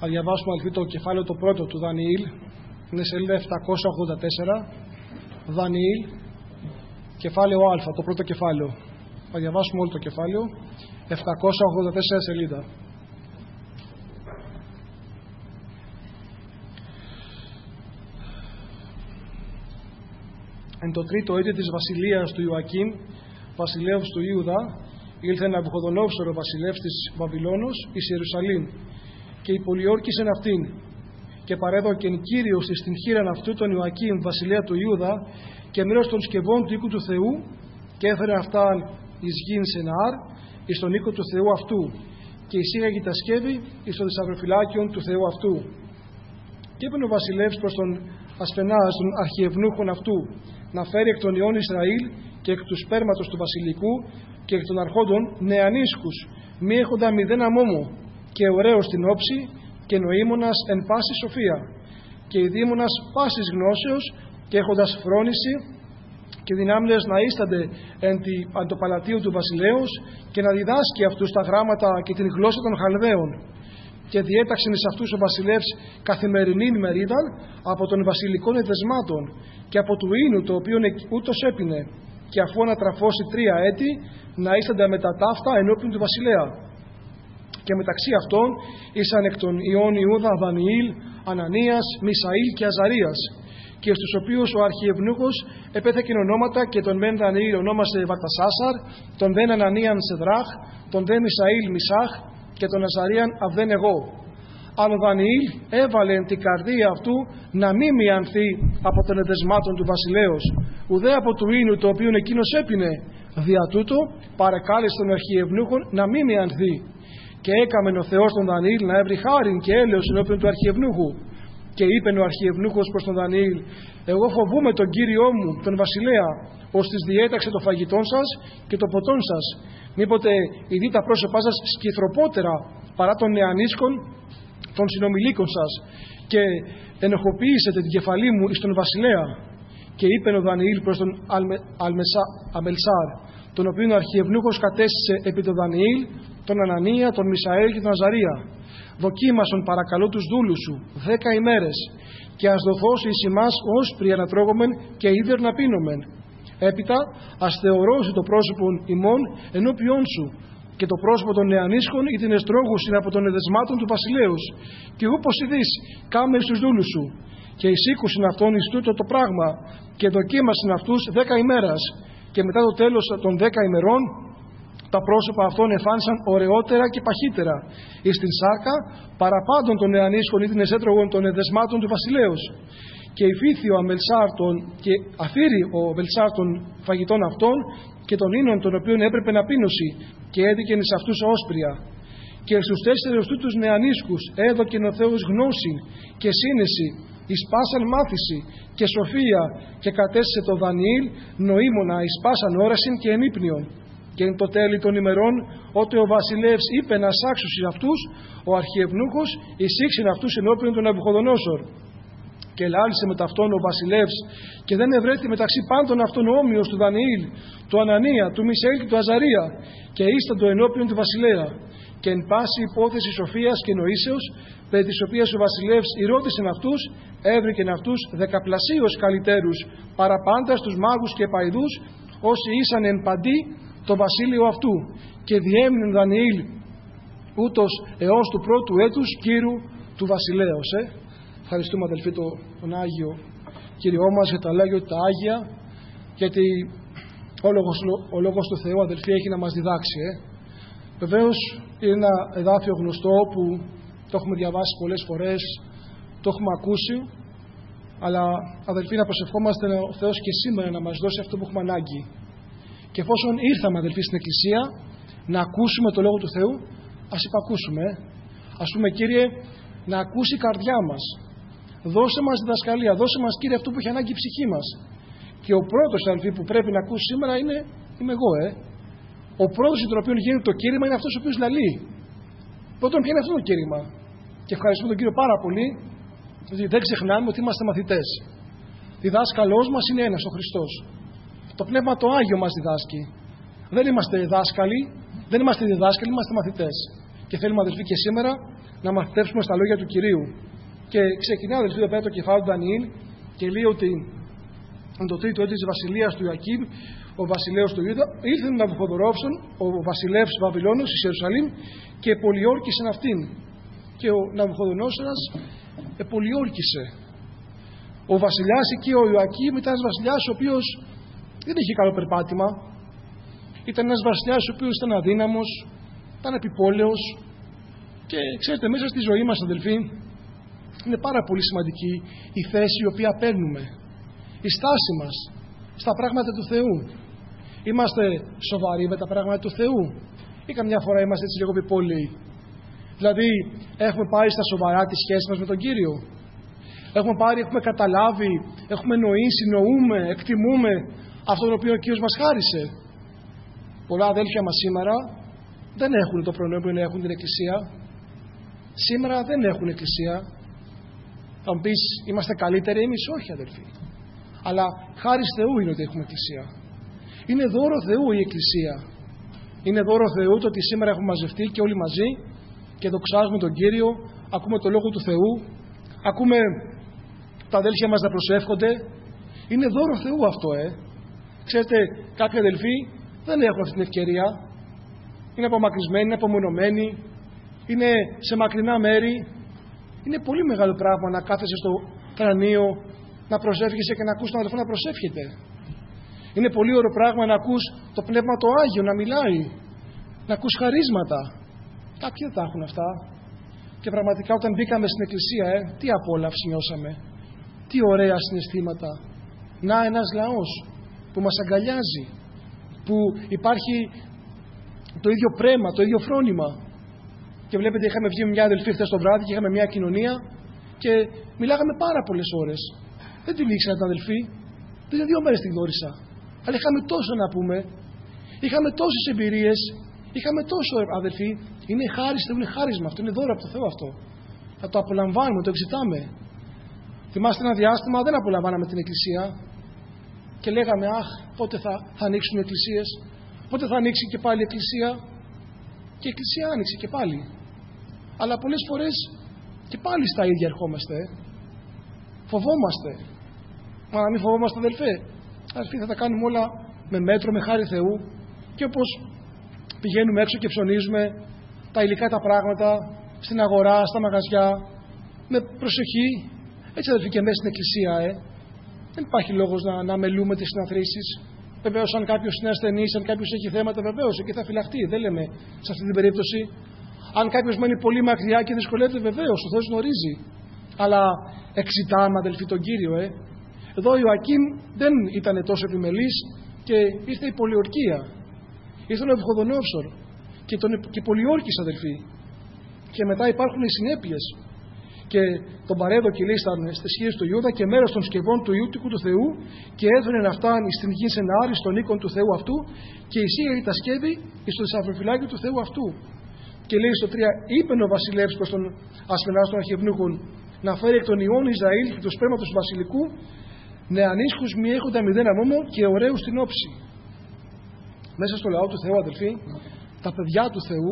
Θα διαβάσουμε αδελφοί το κεφάλαιο το πρώτο του Δανιήλ. Είναι σελίδα 784. Δανιήλ, κεφάλαιο Α, το πρώτο κεφάλαιο. Θα διαβάσουμε όλο το κεφάλαιο. 784 σελίδα. Εν το τρίτο έτη της βασιλείας του Ιωακήμ, βασιλεύς του Ιούδα, ήλθε Ναβουχοδονόσορ, ο βασιλεύς της Βαβυλώνος, εις Ιερουσαλήμ, και υπολιόρκησεν αυτήν, και παρέδωκεν Κύριος εις την χείραν αυτού τον Ιωακήμ, βασιλέα του Ιούδα, και μέρος των σκευών του οίκου του Θεού, και έφερε αυτά εις γην Σεναάρ, εις τον οίκο του Θεού αυτού, και εισήγαγε τα σκεύη εις το θησαυροφυλάκιον του Θεού αυτού. Και είπε ο βασιλεύς προς τον Ασφενάς, τον αρχιευνούχον αυτού, να φέρει εκ των ιών Ισραήλ και εκ του σπέρματος του βασιλικού και εκ των αρχόντων νεανίσκους, μη έχοντα μηδένα μόμο, και ωραίος στην όψη, και νοήμονας εν πάση σοφία, και ειδήμονας πάσης γνώσεως, και έχοντας φρόνηση και δυνάμνες να ίστανται εν το παλατίο του βασιλέως, και να διδάσκει αυτούς τα γράμματα και την γλώσσα των Χαλδαίων. Και διέταξεν εις αυτούς ο βασιλεύς καθημερινήν μερίδαν από των βασιλικών εδεσμάτων και από του ίνου το οποίον ούτως έπινε, και αφού ανατραφώσει 3 έτη να ίστανται με τα ταύτα ενώπιον του βασιλέα. Και μεταξύ αυτών ήσαν εκ των ιών Ιούδα Δανιήλ, Ανανίας, Μισαήλ και Αζαρίας, και στους οποίους ο αρχιευνούχος επέθεκεν ονόματα, και τον μεν Δανιήλ ονόμασε Βαρτασάσαρ, τον δεν Ανανίαν Σεδράχ, τον δε Μισαήλ Μισάχ, και τον Αζαρίαν Αβδέν εγώ. Αλλά ο Δανιήλ έβαλε την καρδία αυτού να μη μιανθεί από των εδεσμάτων του βασιλέως, ουδέ από του ίνου το οποίο εκείνος έπινε. Δια τούτο παρεκάλεσε τον αρχιευνούχον να μη μιανθεί. Και έκαμεν ο Θεός τον Δανιήλ να έβρει χάριν και έλεος ενώπιον του αρχιευνούχου. Και είπεν ο αρχιευνούχος προς τον Δανιήλ: εγώ φοβούμαι τον Κύριό μου, τον βασιλέα, ώστις διέταξε το φαγητόν σας και το ποτόν σας. Μήποτε ειδεί τα πρόσωπά σας σκυθροπότερα παρά των νεανίσκων των συνομιλίκων σας, και ενοχοποιήσετε την κεφαλή μου εις τον βασιλέα. Και είπεν ο Δανιήλ προς τον Αμελσάρ, τον οποίον ο αρχιευνούχος κατέστησε επί τον Δανιήλ, τον Ανανία, τον Μισαήλ και τον Αζαρία: δοκίμασον παρακαλώ τους δούλους σου 10 ημέρες, και ας δοθώσει εις ημάς όσπρια να τρώγομεν και είδερ να πίνομεν. Έπειτα ας θεωρώσει το πρόσωπο ημών ενώπιόν σου, και το πρόσωπο των νεανίσκων ή την εστρόγουσιν από των εδεσμάτων του βασιλέους, και όπως ειδείς κάμε στους δούλους σου. Και εισήκουσιν αυτόν εις τούτο το πράγμα, και δοκίμασιν αυτούς 10 ημέρας, και μετά το τέλος των 10 ημερών τα πρόσωπα αυτών εφάνισαν ωραιότερα και παχύτερα εις την σάρκα παραπάντων των νεανίσκων ή την εστρόγων των εδεσμάτων του βασιλέως. Και υφήθη ο Αμελσάρ και αφήρη ο Αμελσάρ των φαγητών αυτών και των ίνων των οποίων έπρεπε να πίνωσει, και έδικεν εις αυτούς όσπρια. Και στους 4 τούτους νεανίσκους έδωκεν ο Θεός γνώση και σύνεση εις πάσαν μάθηση και σοφία, και κατέστησε το Δανιήλ νοήμονα εις πάσαν όρασιν και ενύπνιον. Και εν το τέλει των ημερών, ότε ο βασιλεύς είπε να σάξουσι αυτούς, ο αρχιευνούχος εισήξεν αυτούς ενώπιον των Ναβουχοδονόσορ. Και λάλησε με ταυτόν ο βασιλεύς, και δεν ευρέθη μεταξύ πάντων αυτών ο όμοιος του Δανιήλ, του Ανανία, του Μισαήλ και του Αζαρία, και ίσταντο ενώπιον του βασιλέα. Και εν πάση υπόθεση σοφίας και νοήσεως, περί της οποίας ο βασιλεύς ηρώτησεν αυτούς, έβρικεν αυτούς 10πλασίως καλύτερους παραπάντα στους μάγους και παϊδούς, όσοι ήσαν εν παντί το βασίλειο αυτού. Και διέμεινε Δανιήλ ούτως έως του πρώτου έτους κύρου του βασιλέως. Ευχαριστούμε αδελφοί τον Άγιο Κύριό μας για τα λόγια τα Άγια, γιατί ο Λόγος του Θεού αδελφοί έχει να μας διδάξει. Βεβαίως είναι ένα εδάφιο γνωστό που το έχουμε διαβάσει πολλές φορές, το έχουμε ακούσει, αλλά αδελφοί να προσευχόμαστε ο Θεός και σήμερα να μας δώσει αυτό που έχουμε ανάγκη. Και εφόσον ήρθαμε αδελφοί στην Εκκλησία να ακούσουμε το Λόγο του Θεού, ας υπακούσουμε. Ας πούμε Κύριε, να ακούσει η καρδιά μας. Δώσε μας διδασκαλία, δώσε μας Κύριε αυτό που έχει ανάγκη η ψυχή μας. Και ο πρώτος αδελφοί που πρέπει να ακούσει σήμερα είμαι εγώ. Ο πρώτος για τον οποίο γίνεται το κήρυγμα είναι αυτός ο οποίος λαλεί. Πρώτον, ποιο είναι αυτό το κήρυγμα? Και ευχαριστούμε τον Κύριο πάρα πολύ, γιατί δεν ξεχνάμε ότι είμαστε μαθητές. Διδάσκαλός μας είναι ένας, ο Χριστός. Το Πνεύμα το Άγιο μας διδάσκει. Δεν είμαστε δάσκαλοι, δεν είμαστε διδάσκαλοι, είμαστε μαθητές. Και θέλουμε αδελφοί και σήμερα να μαθητεύσουμε στα λόγια του Κυρίου. Και ξεκινά, αδελφοί, εδώ πέρα το κεφάλαιο του Δανιήλ και λέει ότι το τρίτο έτος της βασιλείας του Ιωακήμ, ο βασιλέος του Ιούδα, ήρθε με Ναβουχοδονόσορ, ο βασιλεύς του Βαβυλώνος, εις Ιερουσαλήμ, και πολιόρκησεν αυτήν. Και ο Ναβουχοδονόσορας πολιόρκησε. Ο βασιλιάς εκεί, ο Ιωακήμ, ήταν ένας βασιλιάς ο οποίος δεν είχε καλό περπάτημα. Ήταν ένας βασιλιάς ο οποίος ήταν αδύναμος, ήταν επιπόλαιος. Και ξέρετε, μέσα στη ζωή μας, αδελφοί, είναι πάρα πολύ σημαντική η θέση η οποία παίρνουμε. Η στάση μας στα πράγματα του Θεού. Είμαστε σοβαροί με τα πράγματα του Θεού ή καμιά φορά είμαστε έτσι λίγο επιπόλαιοι? Δηλαδή, έχουμε πάρει στα σοβαρά τη σχέση μας με τον Κύριο? Έχουμε καταλάβει, έχουμε νοήσει, νοούμε, εκτιμούμε αυτό το οποίο ο Κύριος μας χάρισε? Πολλά αδέλφια μας σήμερα δεν έχουν το προνόμιο να έχουν την Εκκλησία. Σήμερα δεν έχουν Εκκλησία. Θα μου πεις, είμαστε καλύτεροι εμείς? Όχι, αδελφοί. Αλλά χάρις Θεού είναι ότι έχουμε Εκκλησία. Είναι δώρο Θεού η Εκκλησία. Είναι δώρο Θεού το ότι σήμερα έχουμε μαζευτεί και όλοι μαζί και δοξάζουμε τον Κύριο, ακούμε το Λόγο του Θεού, ακούμε τα αδέλφια μας να προσεύχονται. Είναι δώρο Θεού αυτό, Ξέρετε, κάποιοι αδελφοί δεν έχουν αυτή την ευκαιρία. Είναι απομακρυσμένοι, είναι απομονωμένοι, είναι σε μακρινά μέρη. Είναι πολύ μεγάλο πράγμα να κάθεσαι στο κρανίο, να προσεύχεσαι και να ακούς τον αδελφό να προσεύχεται. Είναι πολύ ωραίο πράγμα να ακούς το Πνεύμα το Άγιο να μιλάει, να ακούς χαρίσματα. Κάποιοι δεν τα έχουν αυτά. Και πραγματικά όταν μπήκαμε στην Εκκλησία, τι απόλαυση νιώσαμε. Τι ωραία συναισθήματα. Να, ένας λαός που μας αγκαλιάζει, που υπάρχει το ίδιο πρέμα, το ίδιο φρόνημα. Και βλέπετε, είχαμε βγει μια αδελφή χθες το βράδυ και είχαμε μια κοινωνία και μιλάγαμε πάρα πολλές ώρες. Δεν την ήξερα την αδελφή, δηλαδή 2 μέρες την γνώρισα. Αλλά είχαμε τόσο να πούμε, είχαμε τόσες εμπειρίες, είχαμε τόσο, αδελφοί. Είναι χάριστο, είναι χάρισμα αυτό, είναι δώρο από το Θεό αυτό. Θα το απολαμβάνουμε, το εξητάμε. Θυμάστε ένα διάστημα δεν απολαμβάναμε την Εκκλησία και λέγαμε, αχ, πότε θα ανοίξουν οι εκκλησίες, πότε θα ανοίξει και πάλι η Εκκλησία. Και η Εκκλησία άνοιξε και πάλι. Αλλά πολλές φορές και πάλι στα ίδια ερχόμαστε. Φοβόμαστε. Μα να μην φοβόμαστε, αδελφέ. Αδελφοί, θα τα κάνουμε όλα με μέτρο, με χάρη Θεού. Και όπως πηγαίνουμε έξω και ψωνίζουμε τα υλικά τα πράγματα στην αγορά, στα μαγαζιά, με προσοχή, έτσι αδελφοί και μέσα στην Εκκλησία, δεν υπάρχει λόγος να μελούμε τις συναθρήσεις. Βεβαίως, αν κάποιος είναι ασθενής, αν κάποιος έχει θέματα, βεβαίως εκεί θα φυλαχτεί. Δεν λέμε σε αυτή την περίπτωση. Αν κάποιος μένει πολύ μακριά και δυσκολεύεται, βεβαίως ο Θεός γνωρίζει. Αλλά εξητάμε, αδελφοί, τον Κύριο, Εδώ ο Ιωακήμ δεν ήταν τόσο επιμελής και ήρθε η πολιορκία. Ήρθε ο Ναβουχοδονόσορ και πολιόρκησε, αδελφοί. Και μετά υπάρχουν οι συνέπειες. Και τον παρέδωκε, λέει, στις χείες του Ιούδα και μέρος των σκευών του Ιού του Θεού και έδωνε αυτά στην γη σε ένα άριστον οίκον του Θεού αυτού και εισήγαγε τα σκεύη εις το θησαυροφυλάκιο του Θεού αυτού. Και λέει στο 3, είπεν ο βασιλεύς προς τον Ασφενάς των Αρχευνούχων να φέρει εκ των ιών Ισραήλ και του σπέρματος του βασιλικού νεανίσχους μη έχοντα μηδένα νόμο και ωραίους στην όψη. Μέσα στο λαό του Θεού, αδελφοί, τα παιδιά του Θεού,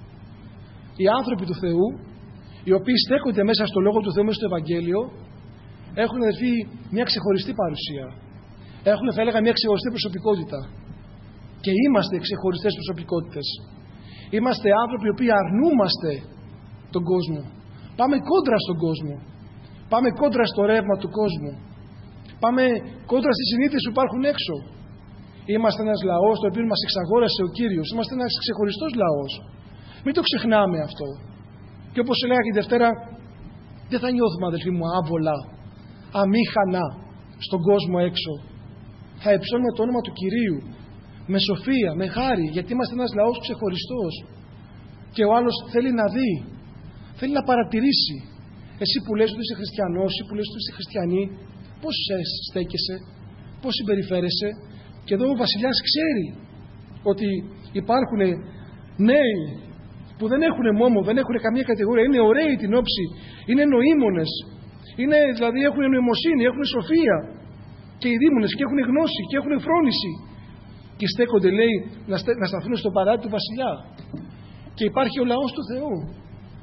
οι άνθρωποι του Θεού, οι οποίοι στέκονται μέσα στο Λόγο του Θεού, μέσα στο Ευαγγέλιο, έχουν, αδελφοί, μια ξεχωριστή παρουσία. Έχουν, θα έλεγα, μια ξεχωριστή προσωπικότητα. Και είμαστε ξεχωριστές προσωπικότητες. Είμαστε άνθρωποι οι οποίοι αρνούμαστε τον κόσμο. Πάμε κόντρα στον κόσμο. Πάμε κόντρα στο ρεύμα του κόσμου. Πάμε κόντρα στις συνήθειες που υπάρχουν έξω. Είμαστε ένας λαός το οποίο μας εξαγόρασε ο Κύριος. Είμαστε ένας ξεχωριστός λαός. Μην το ξεχνάμε αυτό. Και όπως έλεγα και τη Δευτέρα, δεν θα νιώθουμε, αδελφοί μου, άβολα, αμήχανα στον κόσμο έξω. Θα υψώνουμε το όνομα του Κυρίου με σοφία, με χάρη, γιατί είμαστε ένας λαός ξεχωριστός. Και ο άλλος θέλει να δει, θέλει να παρατηρήσει. Εσύ που λες ότι είσαι χριστιανός, εσύ που λες ότι είσαι χριστιανή, πώς στέκεσαι, πώς συμπεριφέρεσαι. Και εδώ ο βασιλιάς ξέρει ότι υπάρχουν νέοι που δεν έχουν μόμο, δεν έχουν καμία κατηγορία, είναι ωραίοι την όψη, είναι νοήμονες, δηλαδή έχουν νοημοσύνη, έχουν σοφία και οι δήμονες και έχουν γνώση και έχουν φρόνηση και στέκονται, λέει, να σταθούν στο παράτι του βασιλιά. Και υπάρχει ο λαός του Θεού.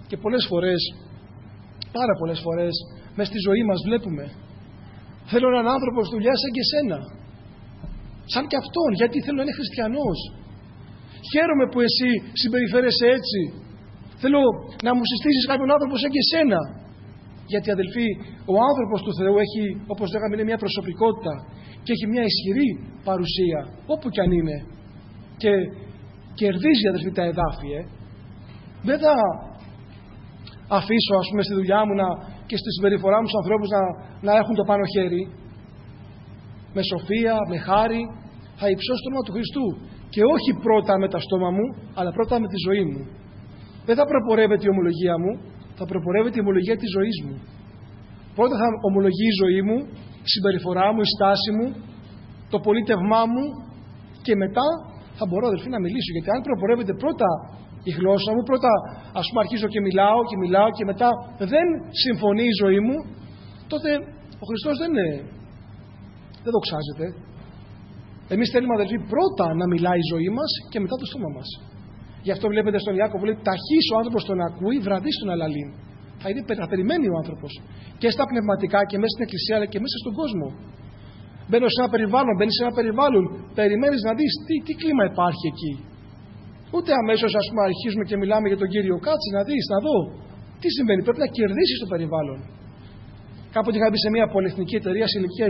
Και πολλές φορές, πάρα πολλές φορές, μες στη ζωή μας βλέπουμε, θέλω έναν άνθρωπο στη δουλειά σαν και εσένα, σαν και αυτόν, γιατί θέλω να είναι χριστιανός. Χαίρομαι που εσύ συμπεριφέρεσαι έτσι. Θέλω να μου συστήσεις κάποιον άνθρωπο σαν και εσένα. Γιατί, αδελφοί, ο άνθρωπος του Θεού έχει, όπως λέγαμε, είναι μια προσωπικότητα και έχει μια ισχυρή παρουσία, όπου κι αν είναι. Και κερδίζει, αδελφοί, τα εδάφη. Δεν θα αφήσω, ας πούμε, στη δουλειά μου και στη συμπεριφορά μου στους ανθρώπους να έχουν το πάνω χέρι. Με σοφία, με χάρη, θα υψώσω το όνομα του Χριστού. Και όχι πρώτα με τα στόμα μου, αλλά πρώτα με τη ζωή μου. Δεν θα προπορεύεται η ομολογία μου, θα προπορεύεται η ομολογία της ζωής μου. Πρώτα θα ομολογεί η ζωή μου, η συμπεριφορά μου, η στάση μου, το πολίτευμά μου, και μετά θα μπορώ, αδελφοί, να μιλήσω. Γιατί αν προπορεύεται πρώτα η γλώσσα μου, πρώτα, ας πούμε, αρχίζω και μιλάω και μετά δεν συμφωνεί η ζωή μου, τότε ο Χριστός δεν δοξάζεται. Εμείς θέλουμε, αδελφοί, πρώτα να μιλάει η ζωή μας και μετά το στόμα μας. Γι' αυτό βλέπετε στον Ιάκωβο, λέει, ταχύς ο άνθρωπος τον ακούει, βραδύς τον αλαλήν. Θα περιμένει ο άνθρωπος. Και στα πνευματικά και μέσα στην εκκλησία, αλλά και μέσα στον κόσμο. Μπαίνεις σε ένα περιβάλλον, περιμένεις να δεις τι κλίμα υπάρχει εκεί. Ούτε αμέσως, ας πούμε, αρχίζουμε και μιλάμε για τον Κύριο. Κάτσε να δεις, να δω τι συμβαίνει. Πρέπει να κερδίσεις το περιβάλλον. Κάποτε είχα μπει σε μια πολυεθνική εταιρεία σε ηλικία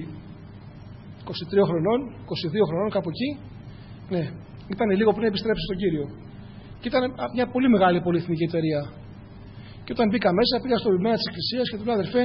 23 χρονών, 22 χρονών, κάπου εκεί. Ναι, ήταν λίγο πριν επιστρέψει στον Κύριο. Και ήταν μια πολύ μεγάλη πολυεθνική εταιρεία. Και όταν μπήκα μέσα, πήγα στο βιβλίο της Εκκλησίας και του λέω, αδερφέ,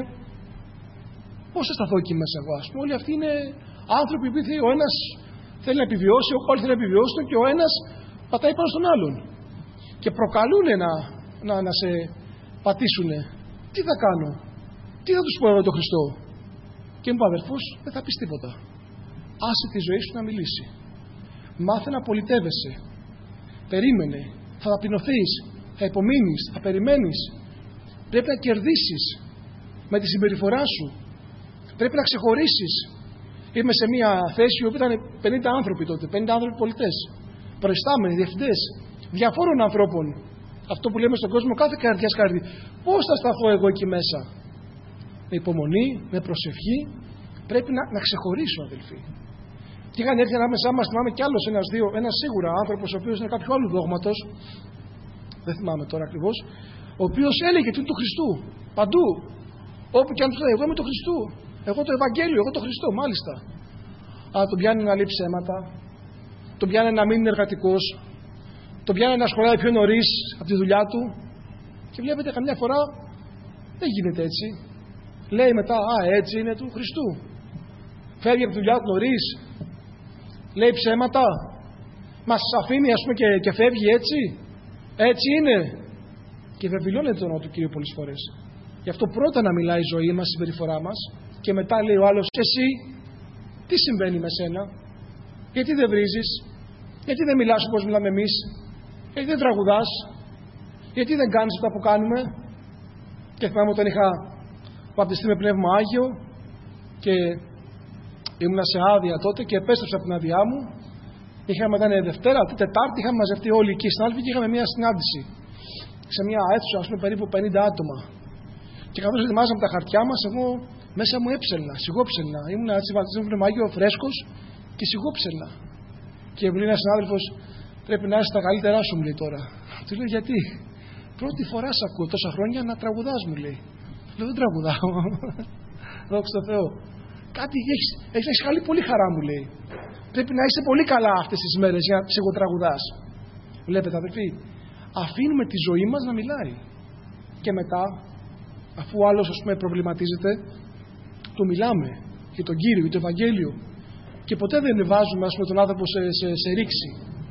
πώς θα σταθώ εκεί μέσα εγώ? Ας πούμε, όλοι αυτοί είναι άνθρωποι που ο ένας θέλει να επιβιώσει, όλοι θέλουν να επιβιώσουν και ο ένας πατάει πάνω στον άλλον. Και προκαλούν να σε πατήσουν. Τι θα κάνω? Τι θα τους πω εγώ τον Χριστό? Και μου είπε, αδερφός, δεν θα πεις τίποτα. Άσε τη ζωή σου να μιλήσει. Μάθε να πολιτεύεσαι. Περίμενε. Θα ταπεινωθείς. Θα υπομείνεις. Θα περιμένεις. Πρέπει να κερδίσεις με τη συμπεριφορά σου. Πρέπει να ξεχωρίσεις. Είμαι σε μια θέση όπου ήταν 50 άνθρωποι τότε. 50 άνθρωποι πολιτές. Προϊστάμενοι, διευθυντές. Διαφόρων ανθρώπων. Αυτό που λέμε στον κόσμο, κάθε καρδιάς καρδί. Πώς θα σταθώ εγώ εκεί μέσα? Με υπομονή, με προσευχή. Πρέπει να ξεχωρίσω, αδελφοί. Και είχαν έρθει ανάμεσά μας, θυμάμαι κι άλλος ένας σίγουρα άνθρωπος, ο οποίος είναι κάποιο άλλου δόγματος, δεν θυμάμαι τώρα ακριβώς, ο οποίος έλεγε του Χριστού παντού. Όπου και αν του λέει, εγώ είμαι του Χριστού, εγώ το Ευαγγέλιο, εγώ το Χριστό, μάλιστα. Αλλά τον πιάνει να λέει ψέματα, τον πιάνει να μην είναι εργατικός, τον πιάνει να σχολάει πιο νωρίς από τη δουλειά του. Και βλέπετε, καμιά φορά δεν γίνεται έτσι. Λέει μετά, έτσι είναι του Χριστού. Φεύγει από τη δουλειά του νωρίς, λέει ψέματα, μας αφήνει, ας πούμε, και φεύγει έτσι. Έτσι είναι. Και βεβαιώνεται το όνομα του Κυρίου πολλές φορές. Γι' αυτό πρώτα να μιλάει η ζωή μας, η συμπεριφορά μας, και μετά λέει ο άλλος, και εσύ, τι συμβαίνει με σένα? Γιατί δεν βρίζεις? Γιατί δεν μιλάς όπως μιλάμε εμείς? Γιατί δεν τραγουδάς? Γιατί δεν κάνεις αυτά που κάνουμε? Και θυμάμαι όταν είχα βαπτιστεί με Πνεύμα Άγιο και ήμουνα σε άδεια τότε και επέστρεψα από την άδειά μου. Ήταν Δευτέρα, Τετάρτη, είχαμε μαζευτεί όλοι εκεί στην Άλφη και είχαμε μια συνάντηση σε μια αίθουσα, ας πούμε, περίπου 50 άτομα. Και καθώς ετοιμάζαμε τα χαρτιά μας, εγώ μέσα μου σιγόψελνα. Ήμουν έτσι βαπτισμένο με Πνεύμα Άγιο, φρέσκος και σιγόψελνα. Και μου λέει ένας συνάδελφος, πρέπει να είσαι τα καλύτερά σου, μου λέει τώρα. Του λέω, γιατί? Πρώτη φορά σ' ακούω τόσα χρόνια να τραγουδάς, μου λέει. Λέω, δεν τραγουδάω. Δόξα τω Θεώ. Κάτι έχεις χαλεί πολύ χαρά, μου λέει. Πρέπει να είσαι πολύ καλά αυτές τις μέρες για να ψυχοτραγουδάς. Βλέπετε, αδελφοί, αφήνουμε τη ζωή μας να μιλάει. Και μετά, αφού ο άλλος, ας πούμε, προβληματίζεται, του μιλάμε για τον Κύριο, για το Ευαγγέλιο. Και ποτέ δεν βάζουμε, ας πούμε, τον άνθρωπο σε ρήξη.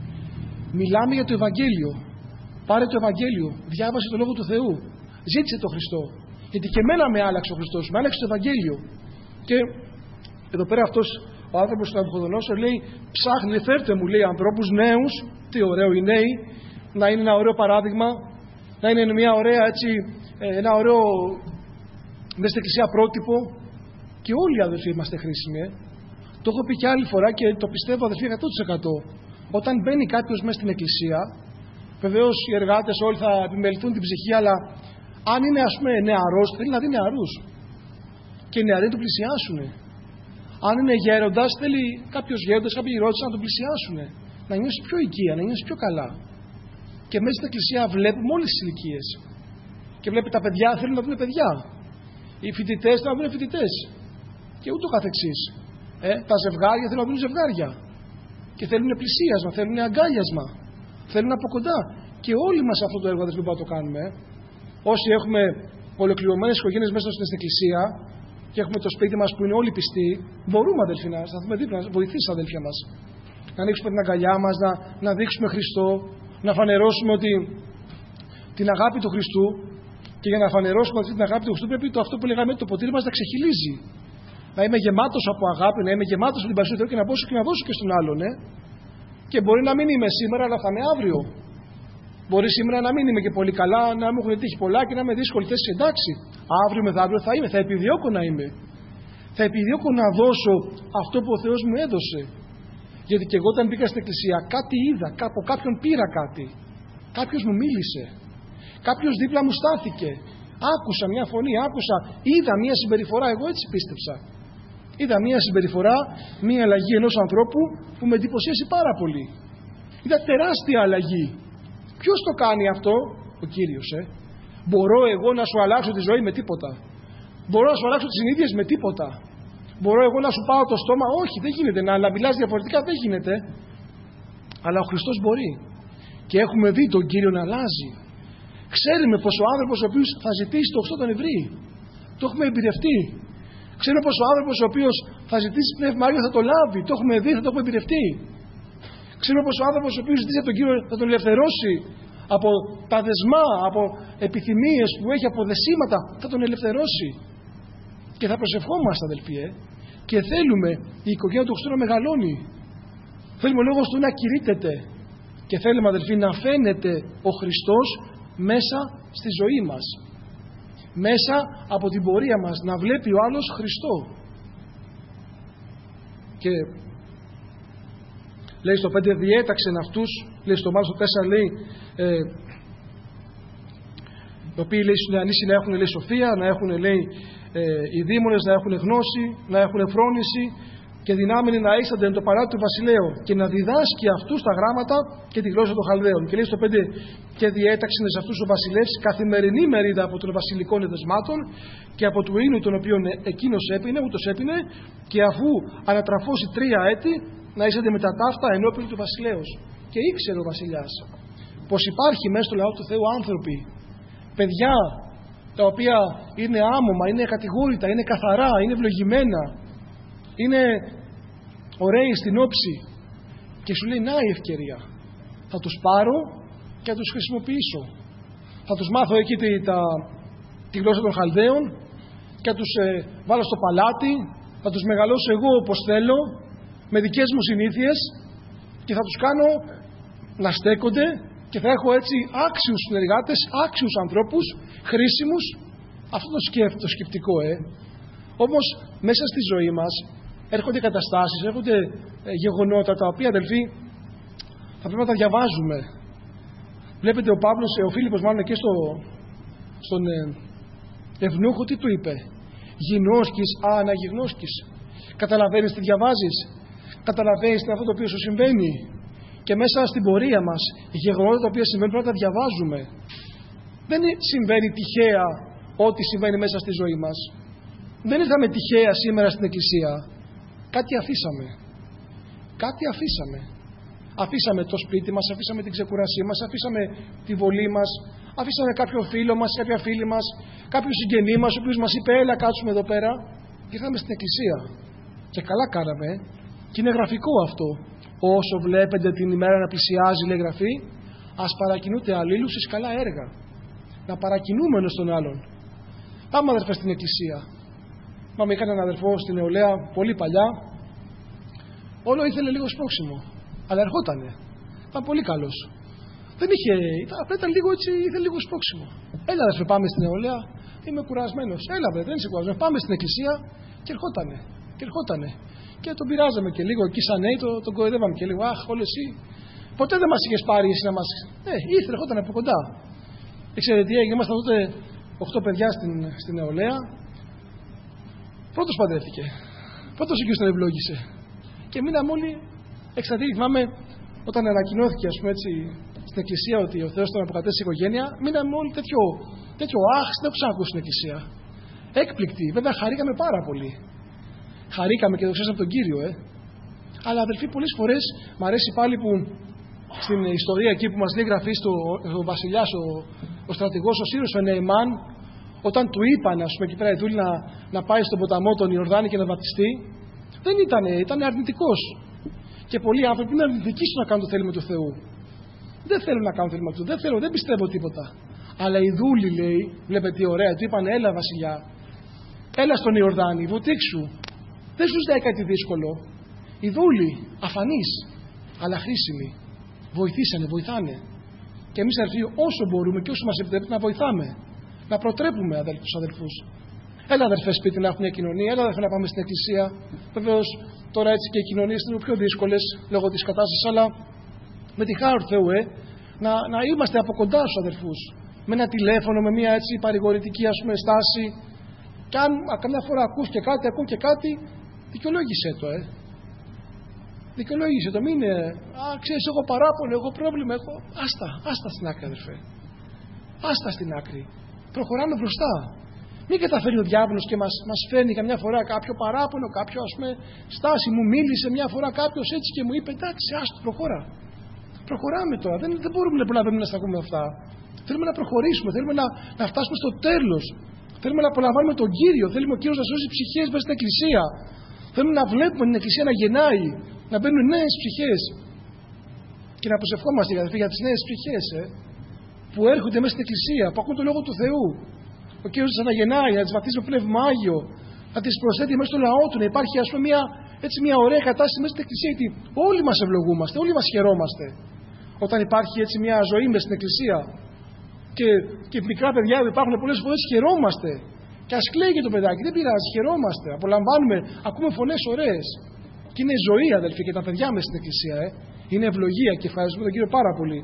Μιλάμε για το Ευαγγέλιο. Πάρε το Ευαγγέλιο, διάβασε το Λόγο του Θεού, ζήτησε τον Χριστό. Γιατί και εμένα με άλλαξε ο Χριστός, με άλλαξε το Ευαγγέλιο. Και εδώ πέρα αυτός ο άνθρωπος του Ναβουχοδονόσορ λέει, ψάχνει, φέρτε μου, λέει, ανθρώπους νέους, τι ωραίο οι νέοι, να είναι ένα ωραίο παράδειγμα, να είναι μια ωραία, έτσι, ένα ωραίο μέσα στην εκκλησία πρότυπο. Και όλοι οι αδελφοί είμαστε χρήσιμοι. Το έχω πει και άλλη φορά και το πιστεύω, αδελφοί, 100%. Όταν μπαίνει κάποιος μέσα στην εκκλησία, Βεβαίως οι εργάτες όλοι θα επιμεληθούν την ψυχή, αλλά αν είναι, ας πούμε, νεαρός, θέλει να δει νεαρούς. Και οι νεαροί να τον πλησιάσουν. Αν είναι γέροντας, θέλει κάποιος γέροντας, κάποιοι γερόντες να τον πλησιάσουν. Να νιώσει πιο οικία, να νιώσει πιο καλά. Και μέσα στην εκκλησία βλέπουμε όλες τις ηλικίες. Και βλέπει τα παιδιά θέλουν να δουν παιδιά. Οι φοιτητές θέλουν να δουν φοιτητές. Και ούτω καθεξής. Τα ζευγάρια θέλουν να δουν ζευγάρια. Και θέλουν πλησίασμα, θέλουν αγκάλιασμα. Θέλουν από κοντά. Και όλοι μας αυτό το έργο δεν μπορούμε να το κάνουμε. Όσοι έχουμε ολοκληρωμένες οικογένειες μέσα στην εκκλησία και έχουμε το σπίτι μας που είναι όλοι πιστοί, μπορούμε, αδελφοί, να σταθούμε δίπλα, να βοηθήσει τα αδέλφια μας. Να ανοίξουμε την αγκαλιά μας, να δείξουμε Χριστό, να φανερώσουμε ότι την αγάπη του Χριστού. Και για να φανερώσουμε αυτή την αγάπη του Χριστού, πρέπει αυτό που λέγαμε το ποτήρι μας να ξεχυλίζει. Να είμαι γεμάτος από αγάπη, να είμαι γεμάτος από την παρουσία του Θεού και να δώσω και στον άλλον. Και μπορεί να μην είμαι σήμερα, αλλά θα είμαι αύριο. Μπορεί σήμερα να μην είμαι και πολύ καλά, να μου έχουν τύχει πολλά και να είμαι δύσκολη θέση. Εντάξει, αύριο μεθαύριο θα είμαι, θα επιδιώκω να είμαι. Θα επιδιώκω να δώσω αυτό που ο Θεός μου έδωσε. Γιατί και εγώ όταν μπήκα στην εκκλησία, κάτι είδα, από κάποιον πήρα κάτι. Κάποιος μου μίλησε. Κάποιος δίπλα μου στάθηκε. Άκουσα μια φωνή, είδα μια συμπεριφορά. Εγώ έτσι πίστεψα. Είδα μια συμπεριφορά, μια αλλαγή ενός ανθρώπου που με εντυπωσίασε πάρα πολύ. Είδα τεράστια αλλαγή. Ποιος το κάνει αυτό? Ο Κύριος. Μπορώ εγώ να σου αλλάξω τη ζωή με τίποτα? Μπορώ να σου αλλάξω τις συνήθειες με τίποτα? Μπορώ εγώ να σου πάω το στόμα? Όχι, δεν γίνεται. Να μιλάς διαφορετικά δεν γίνεται. Αλλά ο Χριστός μπορεί. Και έχουμε δει τον Κύριο να αλλάζει. Ξέρουμε πως ο άνθρωπος ο οποίος θα ζητήσει το οξό τον ευρύ. Το έχουμε εμπειρευτεί. Ξέρουμε πως ο άνθρωπος ο οποίος θα ζητήσει πνεύμα Άγιο θα το λάβει. Το έχουμε δει, θα το έχουμε εμπειρευτεί. Ξέρουμε πως ο άνθρωπος ο οποίος ζητήσει από τον Κύριο θα τον ελευθερώσει από τα δεσμά, από επιθυμίες που έχει, από δεσίματα, θα τον ελευθερώσει. Και θα προσευχόμαστε, αδελφοί, και θέλουμε η οικογένεια του Χριστού να μεγαλώνει. Θέλουμε ο λόγος του να κηρύττεται. Και θέλουμε, αδελφοί, να φαίνεται ο Χριστός μέσα στη ζωή μας. Μέσα από την πορεία μας. Να βλέπει ο άλλος Χριστό. Και λέει στο 5 διέταξεν αυτούς, λέει στο μάλλον στο 4 λέει, οι οποίοι λέει στους νεανείς να έχουν λέει σοφία, να έχουν λέει οι δήμονες να έχουν γνώση, να έχουν φρόνηση και δυνάμενοι να ίστανται το παράδειγμα του βασιλέου και να διδάσκει αυτούς τα γράμματα και τη γλώσσα των Χαλδαίων. Και λέει στο 5 και διέταξεν σε αυτούς ο βασιλεύς καθημερινή μερίδα από των βασιλικών εδεσμάτων και από του ίνου τον οποίον εκείνος έπινε, ούτως έπινε, και αφού ανατραφώσει 3 έτη να είσατε με τα ταύτα ενώπιον του βασιλέως. Και ήξερε ο βασιλιάς πως υπάρχει μέσα στο λαό του Θεού άνθρωποι, παιδιά τα οποία είναι άμωμα, είναι κατηγόρητα, είναι καθαρά, είναι ευλογημένα, είναι ωραίοι στην όψη, και σου λέει να η ευκαιρία, θα τους πάρω και θα τους χρησιμοποιήσω, θα τους μάθω εκεί τη γλώσσα των Χαλδαίων και θα τους βάλω στο παλάτι, θα τους μεγαλώσω εγώ όπως θέλω με δικές μου συνήθειες και θα τους κάνω να στέκονται και θα έχω έτσι άξιους συνεργάτες, άξιους ανθρώπους, χρήσιμους. Αυτό το σκεπτικό. Όμως μέσα στη ζωή μας έρχονται καταστάσεις, έρχονται γεγονότα τα οποία, αδελφοί, θα πρέπει να τα διαβάζουμε. Βλέπετε ο Παύλος, ο Φίλιππος μάλλον εκεί στον Ευνούχο τι του είπε? Γινώσκεις, αναγιγνώσκεις. Καταλαβαίνεις τι διαβάζεις? Καταλαβαίνεις αυτό το οποίο σου συμβαίνει? Και μέσα στην πορεία μας, οι γεγονότα τα οποία συμβαίνουν πρέπει να τα διαβάζουμε. Δεν συμβαίνει τυχαία ό,τι συμβαίνει μέσα στη ζωή μας. Δεν ήρθαμε τυχαία σήμερα στην εκκλησία. Κάτι αφήσαμε. Κάτι αφήσαμε. Αφήσαμε το σπίτι μας, αφήσαμε την ξεκουρασή μας, αφήσαμε τη βολή μας, αφήσαμε κάποιο φίλο μας, κάποια φίλη μας, κάποιο συγγενή μας, ο οποίος μας είπε έλα κάτσουμε εδώ πέρα, και ήρθαμε στην εκκλησία. Και καλά κάναμε. Και είναι γραφικό αυτό. Όσο βλέπετε την ημέρα να πλησιάζει, λέει γραφή, ας παρακινούνται αλλήλους εις καλά έργα. Να παρακινούμε ένας τον άλλον. Πάμε, αδερφέ, στην εκκλησία. Μάμε, είχα έναν αδερφό στην νεολαία πολύ παλιά. Όλο ήθελε λίγο σπρώξιμο. Αλλά ερχότανε. Ήταν πολύ καλός. Δεν είχε. Απλά ήταν λίγο έτσι, ήθελε λίγο σπρώξιμο. Έλα, αδερφέ, πάμε στην νεολαία. Είμαι κουρασμένος. Έλα, δεν είσαι κουρασμένος. Πάμε στην εκκλησία και ερχότανε. Και ερχότανε. Και τον πειράζαμε και λίγο. Εκεί σαν νέοι τον κοροϊδεύαμε και λίγο. Αχ, όλο εσύ. Ποτέ δεν μας είχες πάρει εσύ να μας. Ήρθε, ερχόταν από κοντά. Ξέρετε τι έγινε, ήμασταν τότε 8 παιδιά στην νεολαία. Πρώτος παντρεύτηκε. Πρώτος ο Κύριος τον ευλόγησε. Και μείναμε όλοι εκστατικοί. Θυμάμαι όταν ανακοινώθηκε, ας πούμε έτσι, στην εκκλησία ότι ο Θεός τον αποκατέστησε οικογένεια, μείναμε όλοι τέτοιο αχ, δεν έχω ξανακούσει στην εκκλησία. Έκπληκτοι. Βέβαια χαρήκαμε πάρα πολύ. Χαρήκαμε και δοξάσαμε τον Κύριο, Αλλά αδελφοί, πολλές φορές μου αρέσει πάλι που στην ιστορία εκεί που μας λέει γραφή ο βασιλιάς, ο στρατηγός, ο Σύρος, ο Νεεμάν, όταν του είπαν, ας πούμε, εκεί πέρα η δούλη να πάει στον ποταμό τον Ιορδάνη και να βαπτιστεί, δεν ήταν αρνητικός. Και πολλοί άνθρωποι είναι αρνητικοί στο να κάνουν το θέλημα του Θεού. Δεν θέλουν να κάνουν το θέλημα του Θεού, δεν πιστεύω τίποτα. Αλλά η δούλη λέει, βλέπετε τι ωραία, του είπαν, έλα βασιλιά, έλα στον Ιορδάνη, βουτήξου. Δεν σου ζητάει κάτι δύσκολο. Οι δούλοι, αφανείς, αλλά χρήσιμοι, βοηθάνε. Και εμείς αδελφοί, όσο μπορούμε και όσο μας επιτρέπεται να βοηθάμε, να προτρέπουμε τους αδελφούς. Έλα αδερφέ σπίτι να έχουμε μια κοινωνία, έλα αδερφέ να πάμε στην εκκλησία. Βεβαίως τώρα έτσι και οι κοινωνίες είναι πιο δύσκολες λόγω της κατάστασης, αλλά με τη χάρη του Θεού, να είμαστε από κοντά στους αδελφούς. Με ένα τηλέφωνο, με μια έτσι παρηγορητική ας πούμε στάση. Και αν καμιά φορά ακούν και κάτι, δικαιολόγησέ το, Δικαιολόγησε το, μην είναι, ξέρεις, έχω παράπονο, έχω πρόβλημα, άστα στην άκρη αδερφέ. Άστα στην άκρη. Προχωράμε μπροστά. Μην καταφέρει ο διάβολος και μας φέρνει καμιά φορά κάποιο παράπονο, κάποιο ας πούμε στάση. Μου μίλησε μια φορά κάποιος έτσι και μου είπε εντάξει, άστο, προχώρα. Προχωράμε τώρα. Δεν μπορούμε να μένουμε να σταθούμε αυτά. Θέλουμε να προχωρήσουμε, θέλουμε να φτάσουμε στο τέλος. Θέλουμε να απολαμβάνουμε τον Κύριο. Θέλουμε ο Κύριος να σώσει ψυχές μέσα στην εκκλησία. Θέλουμε να βλέπουμε την εκκλησία να γεννάει, να μπαίνουν νέες ψυχές. Και να προσευχόμαστε για τις νέες ψυχές που έρχονται μέσα στην εκκλησία, που ακούν τον λόγο του Θεού. Ο Κύριος τις αναγεννάει, να τις βαπτίζει με πνεύμα Άγιο, να τις προσθέτει μέσα στο λαό του, να υπάρχει ας πούμε μια ωραία κατάσταση μέσα στην εκκλησία. Γιατί όλοι μας ευλογούμαστε, όλοι μας χαιρόμαστε. Όταν υπάρχει έτσι μια ζωή μέσα στην εκκλησία. Και μικρά παιδιά που υπάρχουν πολλές φορές χαιρόμαστε. Και ας κλαίγει το παιδάκι, δεν πειράζει, χαιρόμαστε, απολαμβάνουμε, ακούμε φωνές ωραίες. Και είναι ζωή αδελφοί και τα παιδιά μέσα στην εκκλησία. Είναι ευλογία και ευχαριστούμε τον Κύριο πάρα πολύ.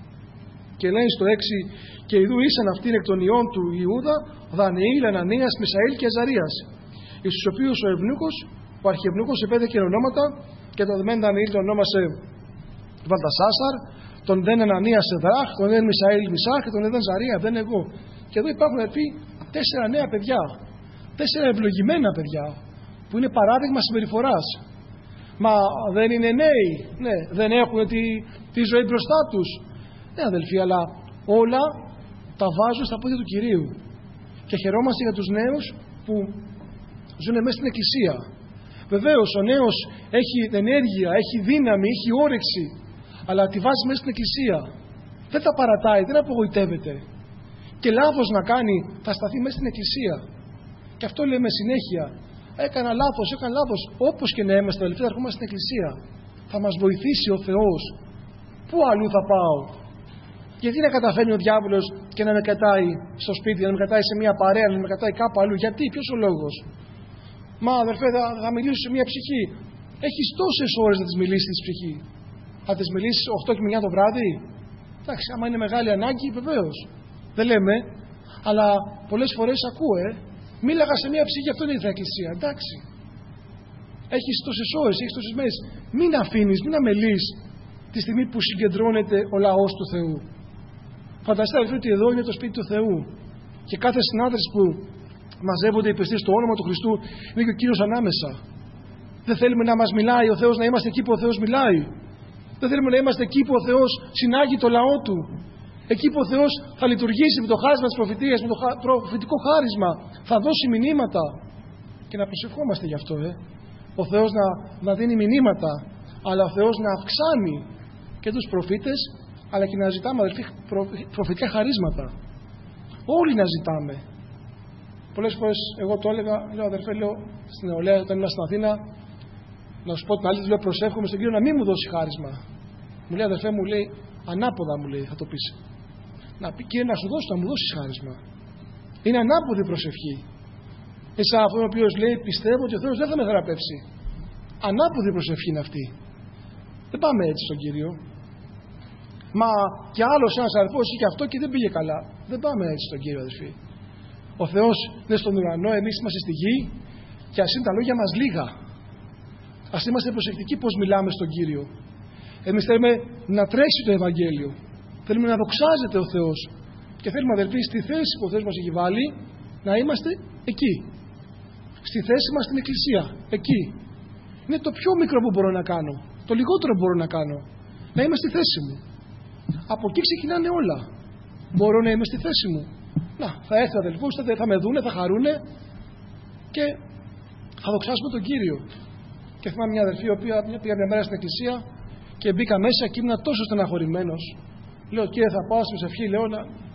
Και λέει στο 6, και ειδού ήσαν αυτήν εκ των ιών του Ιούδα, Δανιήλ, Ανανίας, Μισαήλ και Αζαρίας, εις τους οποίους ο αρχιευνούχος επέδεκε ονόματα, και τον δεν Δανιήλ τον ονόμασε Βαλτασάσαρ, τον δεν Ανανία Σεδράχ, τον δεν Μισαήλ Μισάχ και τον δεν Ζαρία, δεν εγώ. Και εδώ υπάρχουν επί 4 νέα παιδιά, 4 ευλογημένα παιδιά, που είναι παράδειγμα συμπεριφοράς. Μα δεν είναι νέοι, ναι, δεν έχουν τη ζωή μπροστά τους. Ναι αδελφοί, αλλά όλα τα βάζουν στα πόδια του Κυρίου. Και χαιρόμαστε για τους νέους που ζουν μέσα στην εκκλησία. Βεβαίως ο νέος έχει ενέργεια, έχει δύναμη, έχει όρεξη, αλλά τη βάζει μέσα στην εκκλησία. Δεν τα παρατάει, δεν απογοητεύεται. Και λάθος να κάνει, θα σταθεί μέσα στην εκκλησία. Και αυτό λέμε συνέχεια. Έκανα λάθος. Όπως και να είμαστε, αδελφοί, θα ερχόμαστε στην εκκλησία. Θα μας βοηθήσει ο Θεός. Πού αλλού θα πάω? Γιατί να καταφέρνει ο διάβολος και να με κατάει στο σπίτι, να με κατάει σε μια παρέα, να με κατάει κάπου αλλού? Γιατί, ποιος ο λόγος? Μα αδερφέ, θα μιλήσω σε μια ψυχή. Έχεις τόσες ώρες να της μιλήσεις τη ψυχή. Θα της μιλήσεις 8 και 9 το βράδυ? Εντάξει, άμα είναι μεγάλη ανάγκη, βεβαίως. Δεν λέμε, αλλά πολλές φορές ακούω, μίλαγα σε μια ψυχή, αυτό είναι η εκκλησία. Εντάξει. Έχεις τόσες ώρες, έχεις τόσες μέρες. Μην αφήνεις, μην αμελείς τη στιγμή που συγκεντρώνεται ο λαός του Θεού. Φανταστείτε ότι εδώ είναι το σπίτι του Θεού. Και κάθε συνάδελφος που μαζεύονται οι πιστοί στο όνομα του Χριστού είναι και ο Κύριος ανάμεσα. Δεν θέλουμε να μας μιλάει ο Θεός, να είμαστε εκεί που ο Θεός μιλάει. Δεν θέλουμε να είμαστε εκεί που ο Θεός συνάγει το λαό του. Εκεί που ο Θεός θα λειτουργήσει με το χάρισμα της προφητείας, με το προφητικό χάρισμα, θα δώσει μηνύματα. Και να προσευχόμαστε γι' αυτό, Ο Θεός να δίνει μηνύματα, αλλά ο Θεός να αυξάνει και τους προφήτες, αλλά και να ζητάμε, αδελφοί, προφητικά χαρίσματα. Όλοι να ζητάμε. Πολλές φορές εγώ το έλεγα, λέω αδερφέ, στην νεολαία, όταν ήμουν στην Αθήνα, να σου πω την αλήθεια, προσεύχομαι στον Κύριο να μην μου δώσει χάρισμα. Μου λέει αδερφέ, μου λέει, ανάποδα μου λέει, θα το πεις. Να πει Κύριε, να σου δώσω, να μου δώσεις χάρισμα. Είναι ανάποδη προσευχή. Είσαι αυτόν ο οποίος λέει, πιστεύω ότι ο Θεός δεν θα με θεραπεύσει. Ανάποδη προσευχή είναι αυτή. Δεν πάμε έτσι στον Κύριο. Μα και άλλος ένας αδερφός είχε αυτό και δεν πήγε καλά. Δεν πάμε έτσι στον Κύριο, αδερφοί. Ο Θεός είναι στον ουρανό, εμείς είμαστε στη γη και ας είναι τα λόγια μας λίγα. Ας είμαστε προσεκτικοί πώς μιλάμε στον Κύριο. Εμείς θέλουμε να τρέξει το Ευαγγέλιο. Θέλουμε να δοξάζεται ο Θεός. Και θέλουμε, αδερφοί, στη θέση που ο Θεός μας έχει βάλει, να είμαστε εκεί. Στη θέση μας στην Εκκλησία. Εκεί. Είναι το πιο μικρό που μπορώ να κάνω. Το λιγότερο που μπορώ να κάνω. Να είμαι στη θέση μου. Από εκεί ξεκινάνε όλα. Μπορώ να είμαι στη θέση μου. Να, θα έρθει ο αδελφός, θα με δούνε, θα χαρούνε και θα δοξάσουμε τον Κύριο. Και θυμάμαι μια αδελφή, η οποία πήγα μια μέρα στην εκκλησία και μπήκα μέσα και ήμουν τόσο στεναχωρημένος. Λέω, Κύριε, θα πάω στην προσευχή, λέω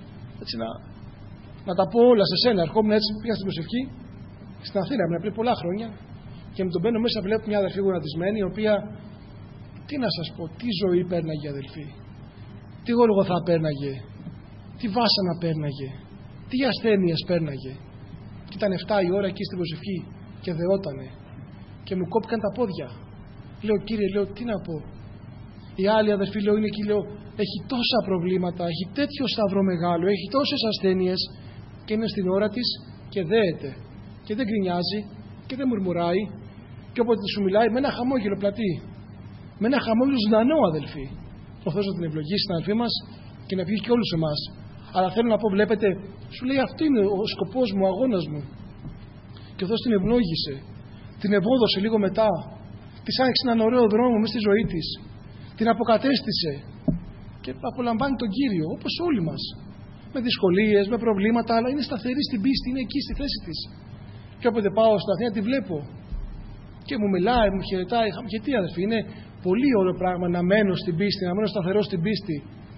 να τα πω όλα σε σένα. Ερχόμουν έτσι, πήγα στην προσευχή, στην Αθήνα, πριν πολλά χρόνια, και με τον μπαίνω μέσα, βλέπω μια αδελφή γονατισμένη, η οποία, τι να σας πω, τι ζωή πέρναγε, αδελφή. Τι γόλγο θα πέρναγε, τι βάσανα πέρναγε, τι ασθένειες πέρναγε. Και ήταν 7 η ώρα εκεί στην προσευχή και δεότανε. Και μου κόπηκαν τα πόδια. Λέω, Κύριε, λέω, τι να πω. Η άλλη αδερφή, λέω, είναι εκεί, λέω, έχει τόσα προβλήματα, έχει τέτοιο σταυρό μεγάλο, έχει τόσες ασθένειες και είναι στην ώρα της και δέεται. Και δεν γκρινιάζει και δεν μουρμουράει. Και όποτε σου μιλάει με ένα χαμόγελο πλατή. Με ένα χαμόγελο ζωντανό, αδελφοί. Ο Θεός να την ευλογήσει την αδελφή μας και να βγει και όλους εμάς. Αλλά θέλω να πω, βλέπετε, σου λέει, αυτό είναι ο σκοπός μου, ο αγώνας μου. Και ο Θεός την ευλόγησε. Την ευόδωσε λίγο μετά. Της άνοιξε έναν ωραίο δρόμο μέσα στη ζωή της. Την αποκατέστησε. Και απολαμβάνει τον Κύριο, όπως όλοι μας. Με δυσκολίες, με προβλήματα, αλλά είναι σταθερή στην πίστη, είναι εκεί στη θέση της. Και όποτε πάω στην Αθήνα τη βλέπω. Και μου μιλάει, μου χαιρετάει. Γιατί, αδελφοί, είναι πολύ ωραίο πράγμα να μένω στην πίστη, να μένω σταθερό στην πίστη.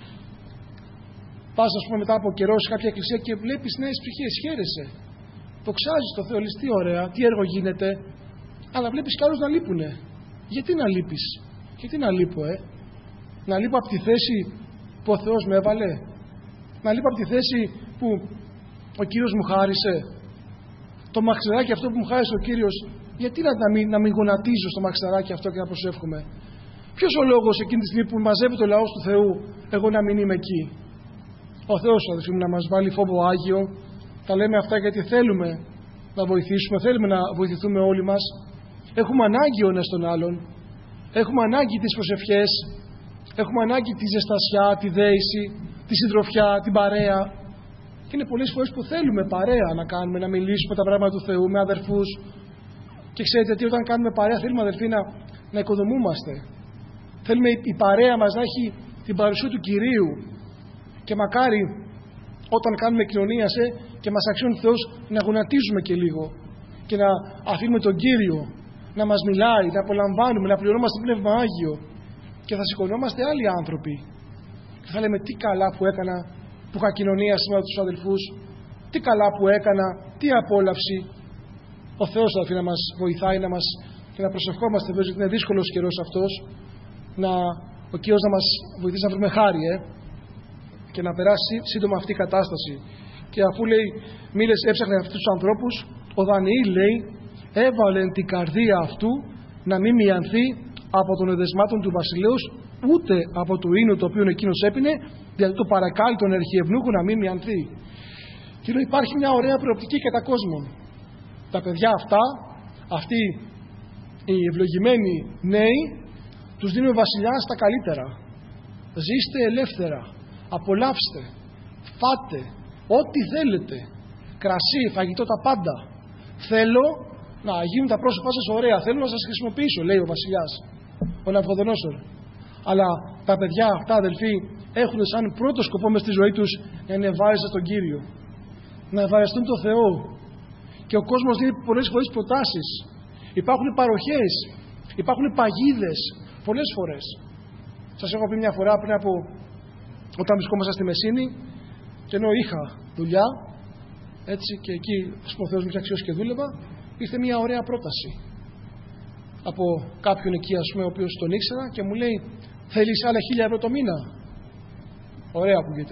Πας, ας πούμε, μετά από καιρό σε κάποια εκκλησία και βλέπεις νέες ψυχές, χαίρεσαι. Δοξάζεις το Θεό, λες τι ωραία, τι έργο γίνεται, αλλά βλέπεις κι άλλους να λείπουνε. Γιατί να λείπεις, γιατί να λείπω, να λείπω από τη θέση που ο Θεός με έβαλε, να λείπω από τη θέση που ο Κύριος μου χάρισε. Το μαξιλαράκι αυτό που μου χάρισε ο Κύριος, γιατί να μην γονατίζω στο μαξιλαράκι αυτό και να προσεύχομαι. Ποιος ο λόγος εκείνη τη στιγμή που μαζεύει το λαός του Θεού, εγώ να μην είμαι εκεί. Ο Θεός, αδελφοί μου, να μας βάλει φόβο Άγιο. Τα λέμε αυτά γιατί θέλουμε να βοηθήσουμε, θέλουμε να βοηθηθούμε όλοι μας. Έχουμε ανάγκη ο ένας τον άλλον. Έχουμε ανάγκη τις προσευχές. Έχουμε ανάγκη τη ζεστασιά, τη δέηση, τη συντροφιά, την παρέα. Και είναι πολλές φορές που θέλουμε παρέα να κάνουμε, να μιλήσουμε τα πράγματα του Θεού με αδερφούς. Και ξέρετε τι, όταν κάνουμε παρέα θέλουμε, αδελφοί, να οικοδομούμαστε. Θέλουμε η παρέα μας να έχει την παρουσία του Κυρίου. Και μακάρι όταν κάνουμε κοινωνία και μας αξιώνει ο Θεός να γονατίζουμε και λίγο και να αφήνουμε τον Κύριο να μας μιλάει, να απολαμβάνουμε, να πληρώνομαστε Πνεύμα Άγιο και θα σηκωνόμαστε άλλοι άνθρωποι και θα λέμε τι καλά που έκανα που είχα κοινωνία σήμερα με τους αδελφούς, τι καλά που έκανα, τι απόλαυση. Ο Θεός θα να μας βοηθάει και να προσευχόμαστε, βέβαια ότι είναι δύσκολος καιρός αυτός, ο Κύριος να μας βοηθήσει να βρούμε χάρη και να περάσει σύντομα αυτή η κατάσταση. Και αφού λέει, έψαχνε αυτούς τους ανθρώπους, ο Δανιήλ λέει, έβαλε την καρδία αυτού να μην μιανθεί από των εδεσμάτων του βασιλέως, ούτε από το ίνο το οποίο εκείνος έπινε, δηλαδή το παρακάλει τον αρχιευνούχο να μην μιανθεί. Και λέει, υπάρχει μια ωραία προοπτική κατά κόσμο. Τα παιδιά αυτά, αυτοί οι ευλογημένοι νέοι, τους δίνει ο βασιλιάς τα καλύτερα. Ζήστε ελεύθερα. Απολαύστε, φάτε, ό,τι θέλετε, κρασί, φαγητό, τα πάντα. Θέλω να γίνουν τα πρόσωπά σας ωραία, θέλω να σας χρησιμοποιήσω, λέει ο βασιλιάς, ο Ναβουχοδονόσορ. Αλλά τα παιδιά αυτά, αδελφοί, έχουν σαν πρώτο σκοπό μες στη ζωή τους να είναι ευάρεστοι στον Κύριο, να ευαρεστούν τον Θεό. Και ο κόσμος δίνει πολλές φορές προτάσεις. Υπάρχουν παροχές, υπάρχουν παγίδες, πολλές φορές. Σας έχω πει μια φορά πριν από. Όταν βρισκόμασταν στη Μεσίνη, και ενώ είχα δουλειά, έτσι και εκεί ο Θεός μου είχε αξιώσει και δούλευα, ήρθε μια ωραία πρόταση από κάποιον εκεί, ας πούμε, ο οποίος τον ήξερα και μου λέει: θέλεις άλλα 1.000 ευρώ το μήνα? Ωραία ακούγεται.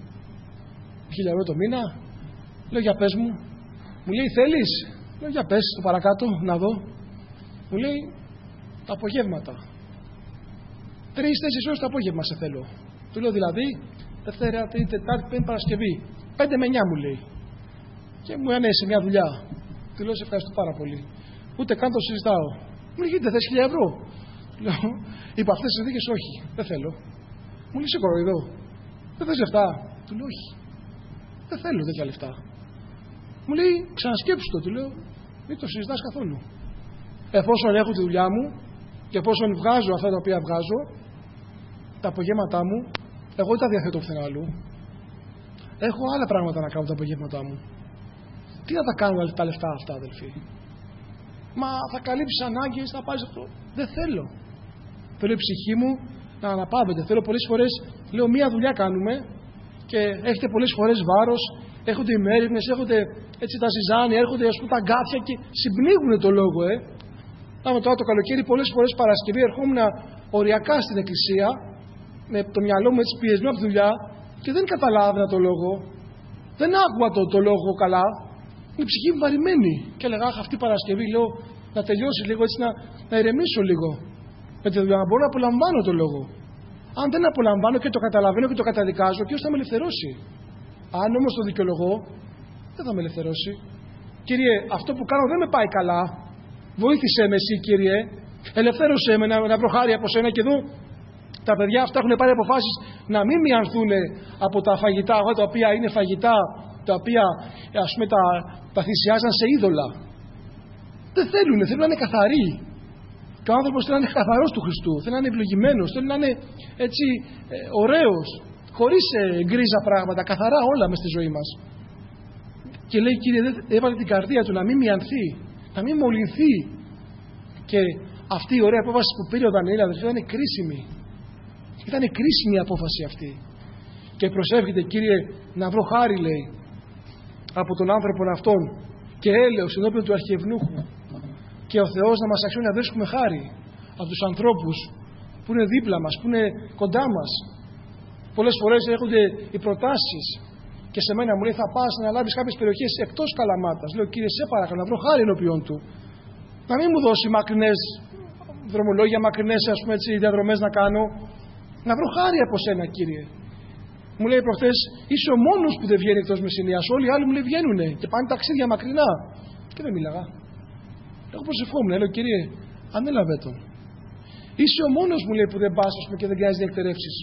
1.000 ευρώ το μήνα. Λέω, για πες μου. Μου λέει, θέλεις? Λέω, για πες το παρακάτω, να δω. Μου λέει, τα απογεύματα. 3-4 ώρες το απόγευμα σε θέλω. Του λέω δηλαδή, Δευτέρα, Τρίτη, Τετάρτη, Πέμπτη, Παρασκευή. 5 με 9 μου λέει. Και μου έκανε σε μια δουλειά. Του λέω, σε ευχαριστώ πάρα πολύ. Ούτε καν το συζητάω. Μου λέει, δεν θες 1.000 ευρώ. Λέω, είπα αυτές τις συνθήκες, όχι, δεν θέλω. Μου λέει, σε κοροϊδό. Δεν θες λεφτά. Του λέω, όχι. Δεν θέλω τέτοια λεφτά. Μου λέει, ξανασκέψου το. Του λέω, μην το συζητάς καθόλου. Εφόσον έχω τη δουλειά μου και εφόσον βγάζω αυτά τα οποία βγάζω, τα απογεύματά μου, εγώ δεν τα διαθέτω πουθενά αλλού. Έχω άλλα πράγματα να κάνω τα απογεύματά μου. Τι να τα κάνω τα λεφτά αυτά, αδελφοί? Μα θα καλύψεις ανάγκες, θα πάρεις αυτό. Δεν θέλω. Θέλω η ψυχή μου να αναπαύεται. Θέλω πολλές φορές, λέω, μία δουλειά κάνουμε και έχετε πολλές φορές βάρος, έρχονται οι μέρημνες, έρχονται έτσι τα ζυζάνια, έρχονται ας πούμε τα γκάθια και συμπνίγουν το λόγο, τώρα το καλοκαίρι, πολλές φορές Παρασκευή ερχόμουν οριακά στην εκκλησία, με το μυαλό μου έτσι πιεσμένο από τη δουλειά και δεν καταλάβαινα το λόγο. Δεν άκουγα το λόγο καλά. Η ψυχή μου βαρημένη. Και έλεγα, αχ, αυτή η Παρασκευή, λέω, να τελειώσει λίγο έτσι, να ηρεμήσω λίγο. Με τη δουλειά να μπορώ να απολαμβάνω το λόγο. Αν δεν απολαμβάνω και το καταλαβαίνω και το καταδικάζω, ποιος θα με ελευθερώσει? Αν όμως το δικαιολογώ, δεν θα με ελευθερώσει. Κύριε, αυτό που κάνω δεν με πάει καλά. Βοήθησέ με εσύ, Κύριε. Ελευθέρωσέ με να βρω χάρη από σένα. Και εδώ τα παιδιά αυτά έχουν πάρει αποφάσεις να μην μιανθούν από τα φαγητά, τα οποία είναι φαγητά, τα οποία ας πούμε τα θυσιάζαν σε είδωλα. Δεν θέλουν να είναι καθαροί. Και ο άνθρωπος θέλει να είναι καθαρός του Χριστού, θέλει να είναι ευλογημένος, θέλει να είναι έτσι ωραίος, χωρίς γκρίζα πράγματα, καθαρά όλα μες στη ζωή μας. Και λέει, Κύριε, έβαλε την καρδία του να μην μιανθεί, να μην μολυνθεί. Και αυτή η ωραία απόφαση που πήρε ο Δανιήλ, αδελφοί, ήταν κρίσιμη. Ήταν κρίσιμη η απόφαση αυτή. Και προσεύχεται, Κύριε, να βρω χάρη, λέει, από τον άνθρωπο αυτόν και έλεος ενώπιον του Αρχιευνούχου. Και ο Θεός να μας αξιώνει να βρίσκουμε χάρη από τους ανθρώπους που είναι δίπλα μας, που είναι κοντά μας. Πολλές φορές έρχονται οι προτάσεις και σε μένα μου λέει, θα πας να λάβεις κάποιες περιοχές εκτός Καλαμάτας. Λέω, Κύριε, σε παρακαλώ, να βρω χάρη ενώπιον του. Να μην μου δώσει μακρινές δρομολόγια, μακρινές ας πούμε έτσι διαδρομές να κάνω. Να βρω χάρη από σένα, Κύριε. Μου λέει προχθές, είσαι ο μόνος που δεν βγαίνει εκτός Μεσσηνίας. Όλοι οι άλλοι μου λέει βγαίνουνε και πάνε ταξίδια μακρινά. Και δεν μίλαγα. Εγώ προσευχόμουν, λέω, Κύριε, ανέλαβε τον. Είσαι ο μόνος, μου λέει, που δεν πας και δεν κάνεις διεκτερεύσεις.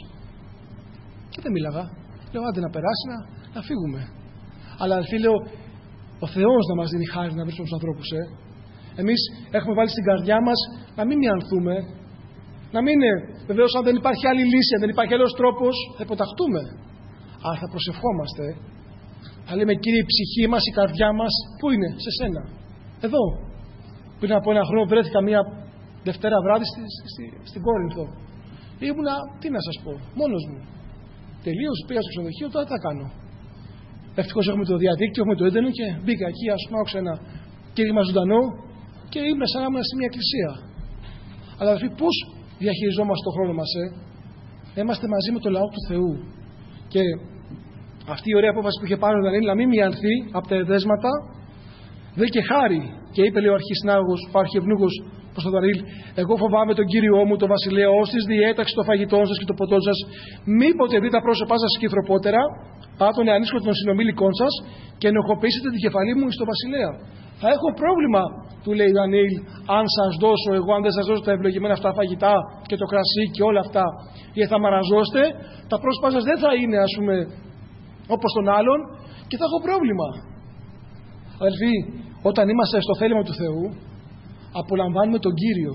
Και δεν μίλαγα. Λέω, άντε να περάσει, να φύγουμε. Αλλά αδελφοί, λέω, ο Θεός να μας δίνει χάρη να βρίσκουμε τους ανθρώπους. Εμείς έχουμε βάλει στην καρδιά μας να μην μιανθούμε. Να μην είναι, βεβαίως, αν δεν υπάρχει άλλη λύση, αν δεν υπάρχει άλλος τρόπος, θα υποταχτούμε. Αλλά θα προσευχόμαστε. Θα λέμε, Κύριε, η ψυχή μας, η καρδιά μας, πού είναι? Σε σένα. Εδώ. Πριν από ένα χρόνο βρέθηκα μία Δευτέρα βράδυ στην Κόρινθο. Ήμουνα, τι να σας πω, μόνος μου. Τελείως πήγα στο ξενοδοχείο, τώρα τι θα κάνω? Ευτυχώς έχουμε το διαδίκτυο, έχουμε το ίντερνετ και μπήκα εκεί, ας πούμε, άκουσα ένα κήρυγμα ζωντανό και ήμουν σαν να ήμουν σε μια εκκλησία. Αλλά δηλαδή, πώς διαχειριζόμαστε τον χρόνο μας, Είμαστε μαζί με το λαό του Θεού. Και αυτή η ωραία απόφαση που είχε πάρει ο Δανιήλ να μην μιανθεί από τα εδέσματα, δεν και χάρη. Και είπε, λέει ο αρχισυνάγωγος, ο αρχιευνούχος προς τον Δανιήλ, εγώ φοβάμαι τον Κύριό μου, τον Βασιλέα, ως της διέταξης το φαγητό σας και το ποτό σας, μήποτε δει τα πρόσωπά σας σκυθροπότερα, πάτωνε ανίσχο των συνομήλικών σας και ενοχοποιήσετε την κεφαλή μου στο Βασιλέα. Θα έχω πρόβλημα, του λέει ο Δανιήλ, αν σας δώσω εγώ, αν δεν σας δώσω τα ευλογημένα αυτά φαγητά και το κρασί και όλα αυτά, γιατί θα μαραζώστε, τα πρόσωπά σας δεν θα είναι, ας πούμε, όπως των άλλων και θα έχω πρόβλημα. Αδελφοί, όταν είμαστε στο θέλημα του Θεού, απολαμβάνουμε τον Κύριο.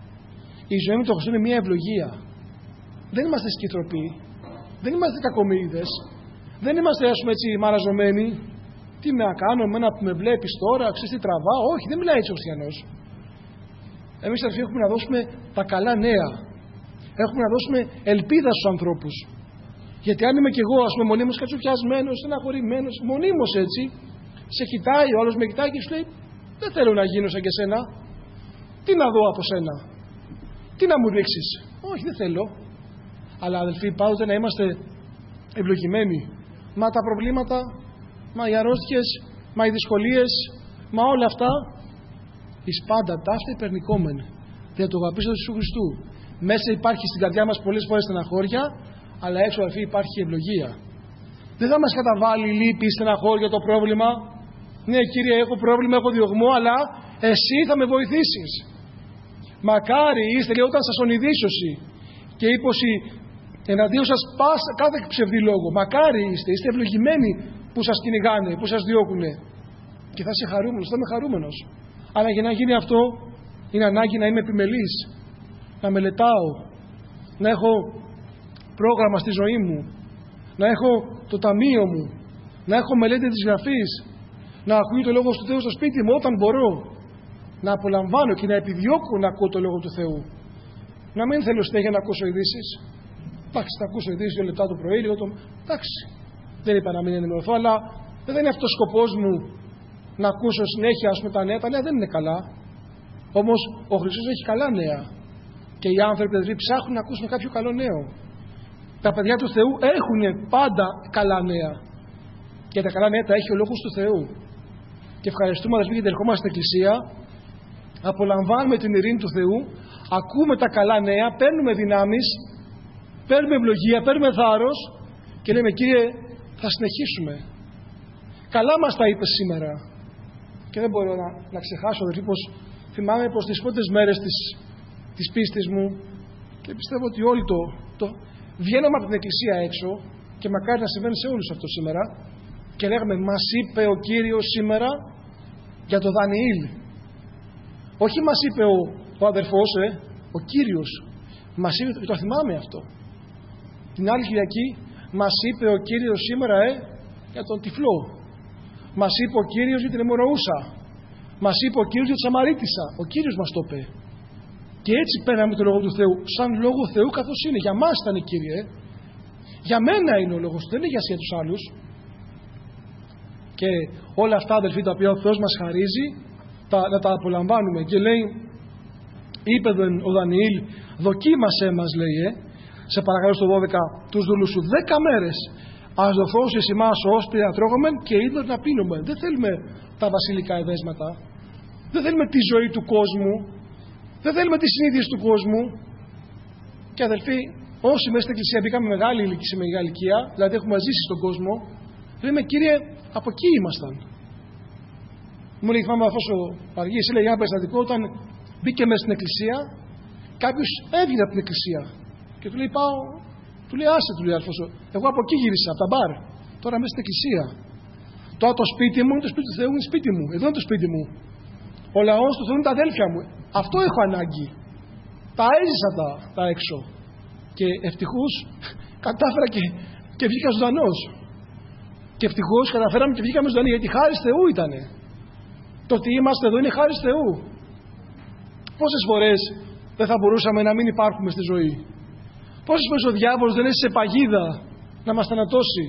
Η ζωή με τον Χριστό είναι μια ευλογία. Δεν είμαστε σκυτροποί, δεν είμαστε κακομοίριδες, δεν είμαστε, ας πούμε, έτσι μαραζωμένοι. Τι να κάνω, εμένα που με βλέπεις τώρα, ξέρεις τι τραβάω? Όχι, δεν μιλάει έτσι ο χριστιανός. Εμείς, αδελφοί, έχουμε να δώσουμε τα καλά νέα. Έχουμε να δώσουμε ελπίδα στους ανθρώπους. Γιατί αν είμαι κι εγώ, ας πούμε, μονίμως κατσουφιασμένος, στεναχωρημένος, μονίμως έτσι, σε κοιτάει, ο άλλος με κοιτάει και σου λέει, δεν θέλω να γίνω σαν και σένα. Τι να δω από σένα? Τι να μου δείξεις? Όχι, δεν θέλω. Αλλά αδελφοί, πάντοτε να είμαστε ευλογημένοι. Μα τα προβλήματα, μα οι αρρώστιες, μα οι δυσκολίες, μα όλα αυτά, εις πάντα ταύτα υπερνικόμεν. Δια το αγαπήσω του Ιησού Χριστού. Μέσα υπάρχει στην καρδιά μας πολλές φορές στεναχώρια, αλλά έξω αδελφοί υπάρχει ευλογία. Δεν θα μας καταβάλει λύπη, στεναχώρια το πρόβλημα. Ναι, Κύριε, έχω πρόβλημα, έχω διωγμό, αλλά εσύ θα με βοηθήσεις. Μακάρι είστε, λέει, όταν σας ονειδίσωση και ύποση εναντίον σας κάθε ψευδή λόγο. Μακάρι είστε ευλογημένοι που σας κυνηγάνε, που σας διώκουνε. Και θα είσαι χαρούμενος, θα είμαι χαρούμενος. Αλλά για να γίνει αυτό, είναι ανάγκη να είμαι επιμελής, να μελετάω, να έχω πρόγραμμα στη ζωή μου, να έχω το ταμείο μου, να έχω μελέτη της Γραφής, να ακούω το Λόγο του Θεού στο σπίτι μου όταν μπορώ, να απολαμβάνω και να επιδιώκω να ακούω το Λόγο του Θεού. Να μην θέλω συνέχεια να ακούσω ειδήσεις. Εντάξει, θα ακούσω ειδήσεις 2 λεπτά το πρωί, λίγο το... Εντάξει, δεν είπα να μην ενημερωθώ, αλλά δεν είναι αυτό ο σκοπός μου να ακούσω συνέχεια τα νέα. Τα νέα δεν είναι καλά. Όμως ο Χριστός έχει καλά νέα. Και οι άνθρωποι δηλαδή ψάχνουν να ακούσουν κάποιο καλό νέο. Τα παιδιά του Θεού έχουν πάντα καλά νέα. Και τα καλά νέα τα έχει ο Λόγος του Θεού. Και ευχαριστούμε αδελφοί γιατί ερχόμαστε στην Εκκλησία, απολαμβάνουμε την ειρήνη του Θεού, ακούμε τα καλά νέα, παίρνουμε δυνάμεις, παίρνουμε ευλογία, παίρνουμε θάρρος και λέμε Κύριε, θα συνεχίσουμε. Καλά μας τα είπε σήμερα. Και δεν μπορώ να ξεχάσω αδελφοί πως θυμάμαι πως τις πρώτες μέρες της πίστης μου, και πιστεύω ότι όλοι βγαίναμε από την Εκκλησία έξω και μακάρι να συμβαίνει σε όλους αυτό σήμερα, και λέγαμε μας είπε ο Κύριος σήμερα για το Δανιήλ. Όχι μας είπε ο αδερφός, ο Κύριος μας είπε, το θυμάμαι αυτό. Την άλλη Κυριακή μας είπε ο Κύριος σήμερα για τον τυφλό. Μας είπε ο Κύριος για την αιμορροούσα. Μας είπε ο Κύριος για τη Σαμαρίτισσα. Ο Κύριος μας το είπε. Και έτσι παίρναμε το Λόγο του Θεού σαν Λόγο Θεού καθώς είναι. Για μας ήταν, Κύριε. Για μένα είναι ο Λόγος του, δεν είναι για τους άλλους. Και όλα αυτά αδελφοί τα οποία ο Θεός μας χαρίζει να τα απολαμβάνουμε. Και λέει, είπε ο Δανιήλ, δοκίμασέ μας, λέει, σε παρακαλώ στο 12, τους δούλους σου 10 μέρες. Ας δοθώσεις ημάς όσπρια να τρώγομεν και είδωρ να πίνουμε. Δεν θέλουμε τα βασιλικά εδέσματα. Δεν θέλουμε τη ζωή του κόσμου. Δεν θέλουμε τις συνήθειες του κόσμου. Και αδελφοί, όσοι μέσα στην Εκκλησία μπήκαμε σε μεγάλη ηλικία, δηλαδή έχουμε ζήσει στον κόσμο, λέμε Κύριε, από εκεί ήμασταν. Μου λέει, θυμάμαι αυτός ο Αργής, έλεγε ένα περιστατικό, όταν μπήκε μέσα στην Εκκλησία, κάποιος έβγαινε από την Εκκλησία και του λέει, πάω, του λέει, άσε, του λέει, Αλφόσο, εγώ από εκεί γύρισα, από τα μπαρ, τώρα μέσα στην Εκκλησία. Τώρα το σπίτι μου είναι το σπίτι του Θεού, είναι σπίτι μου, εδώ είναι το σπίτι μου. Ο λαός του Θεού είναι τα αδέλφια μου. Αυτό έχω ανάγκη. Τα έζησα τα έξω. Και ευτυχώς κατάφερα και βγήκα ζωντανός. Και ευτυχώς καταφέραμε και βγήκαμε ζωντανοί, γιατί χάρις Θεού ήτανε. Το ότι είμαστε εδώ είναι χάρις Θεού. Πόσες φορές δεν θα μπορούσαμε να μην υπάρχουμε στη ζωή. Πόσες φορές ο διάβολος δεν είναι σε παγίδα να μας θανατώσει,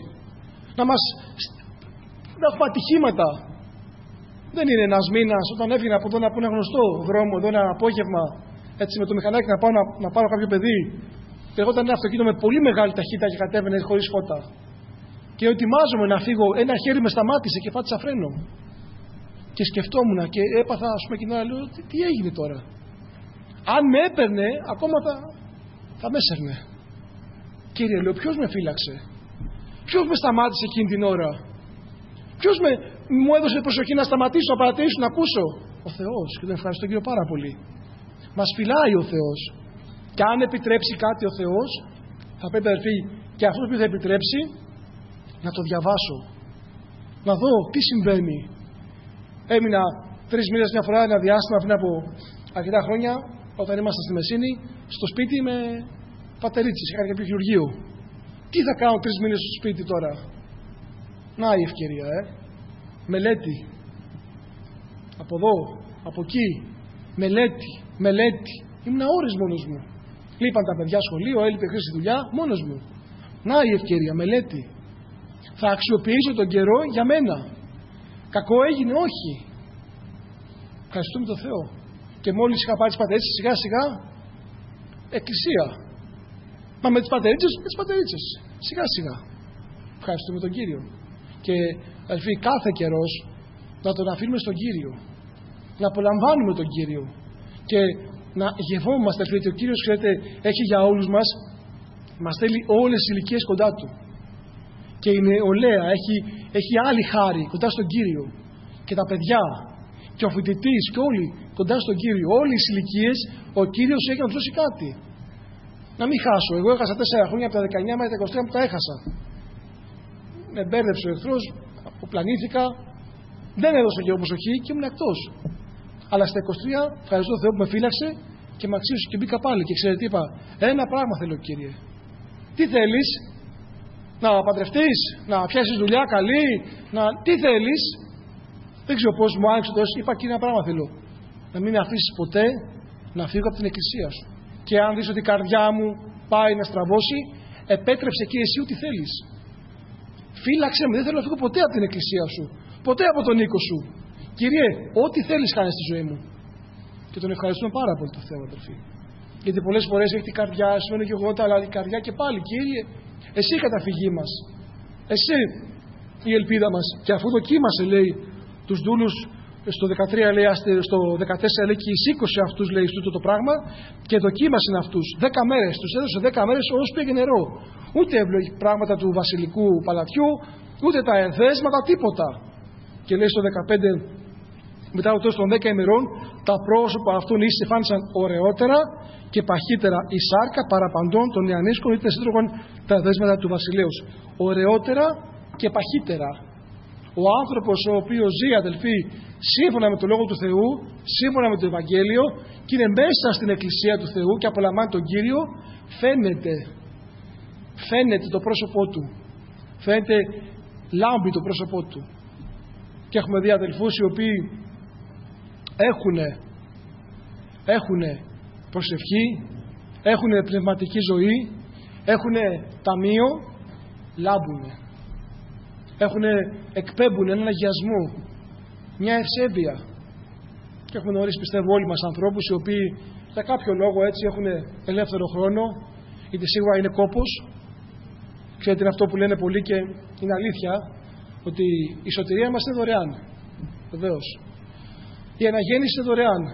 να έχουμε ατυχήματα. Δεν είναι ένας μήνας όταν έφυγα από εδώ να πω ένα γνωστό δρόμο, εδώ ένα απόγευμα, έτσι με το μηχανάκι να πάω να πάρω κάποιο παιδί. Και εγώ ήταν ένα αυτοκίνητο με πολύ μεγάλη ταχύτητα και κατέβαινε χωρίς φώτα. Και ετοιμάζομαι να φύγω, ένα χέρι με σταμάτησε και πάτησα φρένο. Και σκεφτόμουν και έπαθα, ας πούμε, κοινά, λέω, τι έγινε τώρα. Αν με έπαιρνε, ακόμα θα με έσαιρνε. Κύριε, λέω, ποιος με φύλαξε. Ποιος με σταμάτησε εκείνη την ώρα. Ποιος μου έδωσε προσοχή να σταματήσω, να παρατηρήσω, να ακούσω. Ο Θεός. Και τον ευχαριστώ, Κύριο, πάρα πολύ. Μας φυλάει ο Θεός. Και αν επιτρέψει κάτι ο Θεός, θα πρέπει, αδελφοί, και αυτό που θα επιτρέψει, να το διαβάσω. Να δω τι συμβαίνει. Έμεινα 3 μήνες μια φορά, ένα διάστημα πριν από αρκετά χρόνια, όταν ήμασταν στη Μεσίνη, στο σπίτι με πατερίτσες. Είχα κάποιο χειρουργείο. Τι θα κάνω 3 μήνες στο σπίτι τώρα. Να η ευκαιρία, Μελέτη. Από εδώ, από εκεί. Μελέτη. Ήμουν ώρες μόνος μου. Λείπαν τα παιδιά σχολείο, έλειπε χρήση δουλειά, μόνος μου. Να η ευκαιρία, μελέτη. Θα αξιοποιήσω τον καιρό για μένα. Κακό έγινε, όχι. Ευχαριστούμε τον Θεό. Και μόλις είχα πάρει τις πατερίτσες, σιγά σιγά εκκλησία. Μα με τις πατερίτσες, σιγά σιγά. Ευχαριστούμε τον Κύριο. Και αδελφοί, κάθε καιρός να τον αφήνουμε στον Κύριο. Να απολαμβάνουμε τον Κύριο. Και να γευόμαστε, αδελφοί, ότι ο Κύριος, ξέρετε, έχει για όλους μας Μας θέλει όλες τις ηλικίες κοντά του. Και η νεολαία έχει άλλη χάρη κοντά στον Κύριο. Και τα παιδιά, και ο φοιτητής, και όλοι κοντά στον Κύριο. Όλες τις ηλικίες ο Κύριος έχει να τους δώσει κάτι. Να μην χάσω. Εγώ έχασα 4 χρόνια από τα 19 μέχρι τα 23 που τα έχασα. Με μπέρδεψε ο εχθρός, αποπλανήθηκα, δεν έδωσα και προσοχή και ήμουν εκτός. Αλλά στα 23 ευχαριστώ τον Θεό που με φύλαξε και με αξίωσε και μπήκα πάλι. Και ξέρετε τι είπα, ένα πράγμα θέλω, Κύριε. Τι θέλεις, να παντρευτείς, να πιάσεις δουλειά καλή, τι θέλεις. Δεν ξέρω πώς μου άνοιξε τόσο. Είπα, Κύριε, ένα πράγμα θέλω. Να μην με αφήσεις ποτέ να φύγω από την εκκλησία σου. Και αν δεις ότι η καρδιά μου πάει να στραβώσει, επέτρεψε και εσύ ό,τι θέλεις. Φύλαξε με, δεν θέλω να φύγω ποτέ από την εκκλησία σου. Ποτέ από τον οίκο σου. Κύριε, ό,τι θέλεις κάνει στη ζωή μου. Και τον ευχαριστούμε πάρα πολύ το Θεό, αδελφοί. Γιατί πολλές φορές έχει την καρδιά, σημαίνει και εγώ, αλλά η καρδιά και πάλι, Κύριε, εσύ η καταφυγή μας. Εσύ η ελπίδα μας. Και αφού δοκίμασε, λέει, τους δούλους στο 13 λέει, στο 14 λέει, και εισήκωσε αυτούς, λέει, στο το πράγμα και δοκίμασε αυτούς 10 μέρες. Τους έδωσε 10 μέρες όσο πήγε νερό. Ούτε έβλεπε πράγματα του βασιλικού παλατιού, ούτε τα ενθέσματα, τίποτα. Και λέει στο 15, μετά το τέλος των 10 ημερών, τα πρόσωπα αυτών ίσως εφάνισαν ωραιότερα και παχύτερα η σάρκα παραπαντών των νεανίσκων, είτε σύντρογαν τα δέσματα του βασιλέως. Ωραιότερα και παχύτερα. Ο άνθρωπος ο οποίος ζει, αδελφοί, σύμφωνα με το Λόγο του Θεού, σύμφωνα με το Ευαγγέλιο και είναι μέσα στην Εκκλησία του Θεού και απολαμβάνει τον Κύριο, φαίνεται το πρόσωπό του. Φαίνεται λάμπει το πρόσωπό του. Και έχουμε δει αδελφούς οι οποίοι έχουν προσευχή, έχουν πνευματική ζωή, έχουν ταμείο, λάμπουνε. Εκπέμπουν έναν αγιασμό, μια ευσέβεια. Και έχουμε γνωρίσει, πιστεύω, όλοι μας ανθρώπους οι οποίοι για κάποιο λόγο έτσι έχουν ελεύθερο χρόνο, είτε σίγουρα είναι κόπος. Ξέρετε, είναι αυτό που λένε πολλοί και είναι αλήθεια, ότι η σωτηρία μας είναι δωρεάν. Βεβαίως. Η αναγέννηση είναι δωρεάν.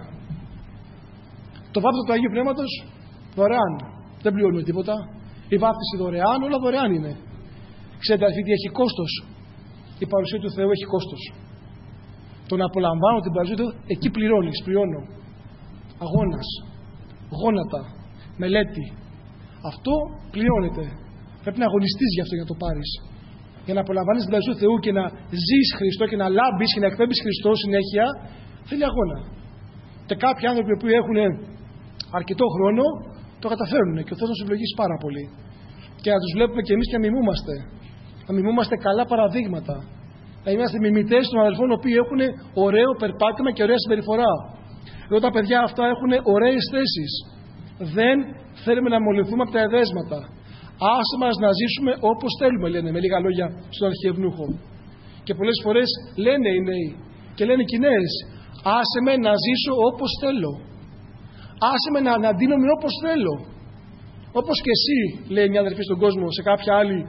Το βάπτισμα του Αγίου Πνεύματος δωρεάν. Δεν πληρώνουμε τίποτα. Η βάπτιση δωρεάν, όλα δωρεάν είναι. Ξέρετε, αδελφοί, έχει κόστος. Η παρουσία του Θεού έχει κόστος. Το να απολαμβάνω την παρουσία του, εκεί πληρώνω. Αγώνας, γόνατα, μελέτη. Αυτό πληρώνεται. Πρέπει να αγωνιστείς γι' αυτό για να το πάρεις. Για να απολαμβάνεις την παρουσία του Θεού και να ζεις Χριστό και να λάμπεις και να εκπέμπεις Χριστό συνέχεια, θέλει αγώνα. Και κάποιοι άνθρωποι που έχουν αρκετό χρόνο το καταφέρουν και ο Θεός μας ευλογήσει πάρα πολύ. Και να τους βλέπουμε και εμείς και να μιμούμαστε. Να μιμούμαστε καλά παραδείγματα. Να είμαστε μιμητές των αδελφών οι οποίοι έχουν ωραίο περπάτημα και ωραία συμπεριφορά. Εδώ τα παιδιά αυτά έχουν ωραίες θέσεις. Δεν θέλουμε να μολυνθούμε από τα εδέσματα. Άσε μας να ζήσουμε όπως θέλουμε, λένε με λίγα λόγια στον αρχιευνούχο. Και πολλές φορές λένε οι νέοι και λένε οι νέες, άσε με να ζήσω όπως θέλω. Άσε με να αντίνομαι όπως θέλω. Όπως και εσύ, λέει μια αδερφή στον κόσμο, σε κάποια άλλη,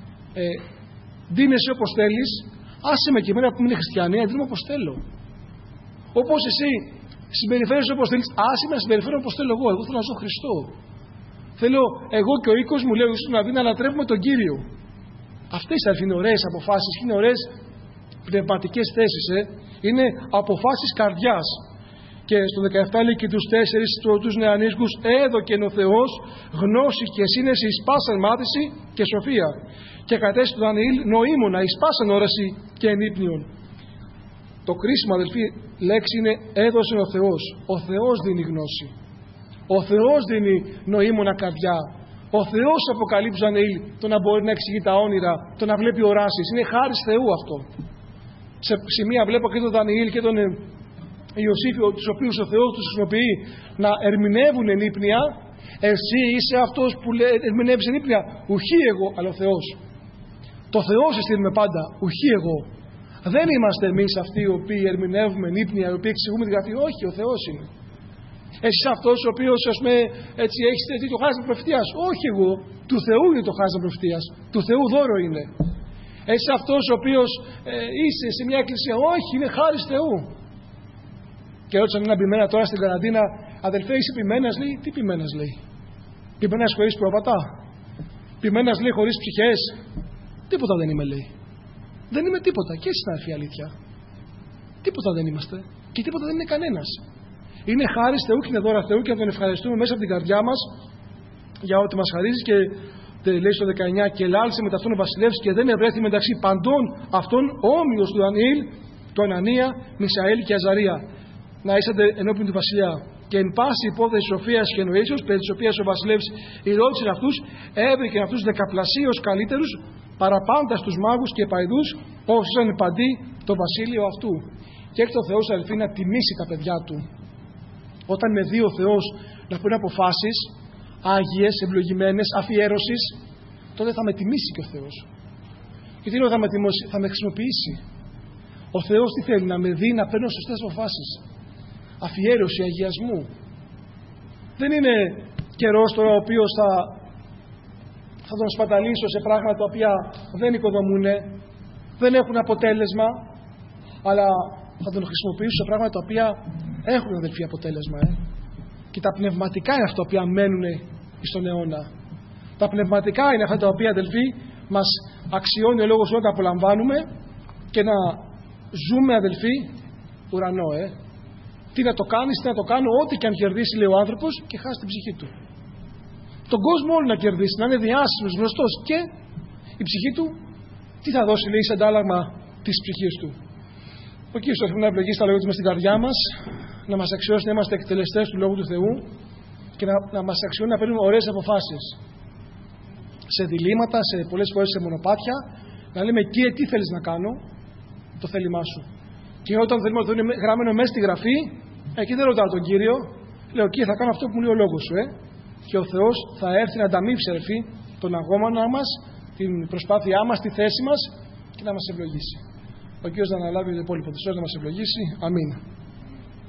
ντύνεσαι όπως θέλεις, άσε με και εμένα που είμαι χριστιανή, να ντύνομαι όπως θέλω. Όπως εσύ συμπεριφέρεσαι όπως θέλεις, άσε με να συμπεριφέρω όπως θέλω εγώ. Εγώ θέλω να ζω Χριστό. Θέλω εγώ και ο οίκος μου, λέω να δει να ανατρέπουμε τον Κύριο. Αυτές είναι ωραίες αποφάσεις, είναι ωραίες πνευματικές θέσεις. Είναι αποφάσεις καρδιάς. Και στο 17 λέει και τους 4 τους νεανίσκους έδωκεν ο Θεός γνώση και σύνεση εις πάσαν μάθηση και σοφία. Και κατέστη του Δανιήλ νοήμωνα εις πάσαν όραση και ενύπνιον. Το κρίσιμο, αδελφοί, λέξη είναι έδωσε ο Θεός. Ο Θεός δίνει γνώση. Ο Θεός δίνει νοήμωνα καρδιά. Ο Θεός αποκαλύπτει του Δανιήλ το να μπορεί να εξηγεί τα όνειρα, το να βλέπει οράσεις. Είναι χάρις Θεού αυτό. Σε σημεία βλέπω και τον Δανιήλ και τον Ιωσήφ, τους οποίους ο Θεός τους χρησιμοποιεί να ερμηνεύουν ενύπνια. Εσύ είσαι αυτός που ερμηνεύεις ενύπνια. Ουχή εγώ, αλλά ο Θεός. Το Θεό συστήνουμε πάντα, ουχή εγώ. Δεν είμαστε εμείς αυτοί οι οποίοι ερμηνεύουμε ενύπνια, οι οποίοι εξηγούμε τη Γραφή. Όχι, ο Θεός είναι. Εσύ είσαι αυτός ο οποίος, ας πούμε, έτσι έχεις το χάρισμα προφητείας. Όχι εγώ. Του Θεού είναι το χάρισμα προφητείας. Του Θεού δώρο είναι. Εσύ είσαι αυτός ο οποίος είσαι σε μια εκκλησία. Όχι, είναι χάρις Θεού. Και ρώτησαν ένα πειμένα τώρα στην καραντίνα, αδελφέ, είσαι ποιμένας, λέει. Τι ποιμένας, λέει. Ποιμένας χωρίς πρόβατα. Ποιμένας λέει χωρίς ψυχές. Τίποτα δεν είμαι, λέει. Δεν είμαι τίποτα. Και εσύ είναι η αλήθεια. Τίποτα δεν είμαστε. Και τίποτα δεν είναι κανένας. Είναι χάρις Θεού και είναι δώρα Θεού και να τον ευχαριστούμε μέσα από την καρδιά μας για ό,τι μας χαρίζει. Και λέει στο 19: και λάλησε με ταυτόν ο βασιλεύς και δεν ευρέθη μεταξύ παντών αυτών όμοιος του Δανιήλ, του Ανανία, Μισαήλ και Αζαρία. Να είσαστε ενώπιον του βασιλιά. Και εν πάση υπόθεση σοφίας και νοήσεως, περί της οποίας ο βασιλεύς ηρώτησε αυτούς, έβρικε αυτούς δεκαπλασίως καλύτερους, παραπάντας τους μάγους και παϊδούς, όσους ήταν παντί το βασίλειο αυτού. Και έχει το Θεός, αδελφοί, να τιμήσει τα παιδιά του. Όταν με δει ο Θεός να παίρνει αποφάσεις άγιες, ευλογημένες, αφιέρωσης, τότε θα με τιμήσει και ο Θεός. Γιατί λέω θα με τιμήσει, θα με χρησιμοποιήσει. Ο Θεός τι θέλει? Να με δει να παίρνω σωστές αποφάσεις. Αφιέρωση, αγιασμού. Δεν είναι καιρός τώρα ο οποίος θα τον σπαταλήσω σε πράγματα τα οποία δεν οικοδομούν, δεν έχουν αποτέλεσμα, αλλά θα τον χρησιμοποιήσω σε πράγματα τα οποία έχουν, αδελφοί, αποτέλεσμα. Και τα πνευματικά είναι αυτά τα οποία μένουν στον αιώνα. Τα πνευματικά είναι αυτά τα οποία, αδελφοί, μας αξιώνει ο λόγος όταν απολαμβάνουμε και να ζούμε, αδελφοί, ουρανό. Τι να το κάνεις, τι να το κάνω, ό,τι και αν κερδίσει, λέει ο άνθρωπος, και χάσει την ψυχή του. Τον κόσμο όλο να κερδίσει, να είναι διάσημος, γνωστός, και η ψυχή του τι θα δώσει, λέει, σε αντάλλαγμα της ψυχής του. Ο Κύριος θέλει να ευλογήσει τα λόγια του μες στην καρδιά μας, να μας αξιώσει να είμαστε εκτελεστές του Λόγου του Θεού και να μας αξιώνει να παίρνουμε ωραίες αποφάσεις. Σε διλήμματα, σε πολλές φορές σε μονοπάτια, να λέμε: Κύριε, τι θέλεις να κάνω, το θέλημά σου. Και όταν θέλουμε να το είναι γραμμένο μέσα στη γραφή, εκεί δεν ρωτάω τον Κύριο, λέω: Κύριε, θα κάνω αυτό που μου λέει ο λόγος σου. Και ο Θεός θα έρθει να ανταμείψει, αδελφοί, τον αγώνα μας, την προσπάθειά μας, τη θέση μας και να μας ευλογήσει. Ο Κύριος να αναλάβει το υπόλοιπο της ζωής, να μας ευλογήσει. Αμήν.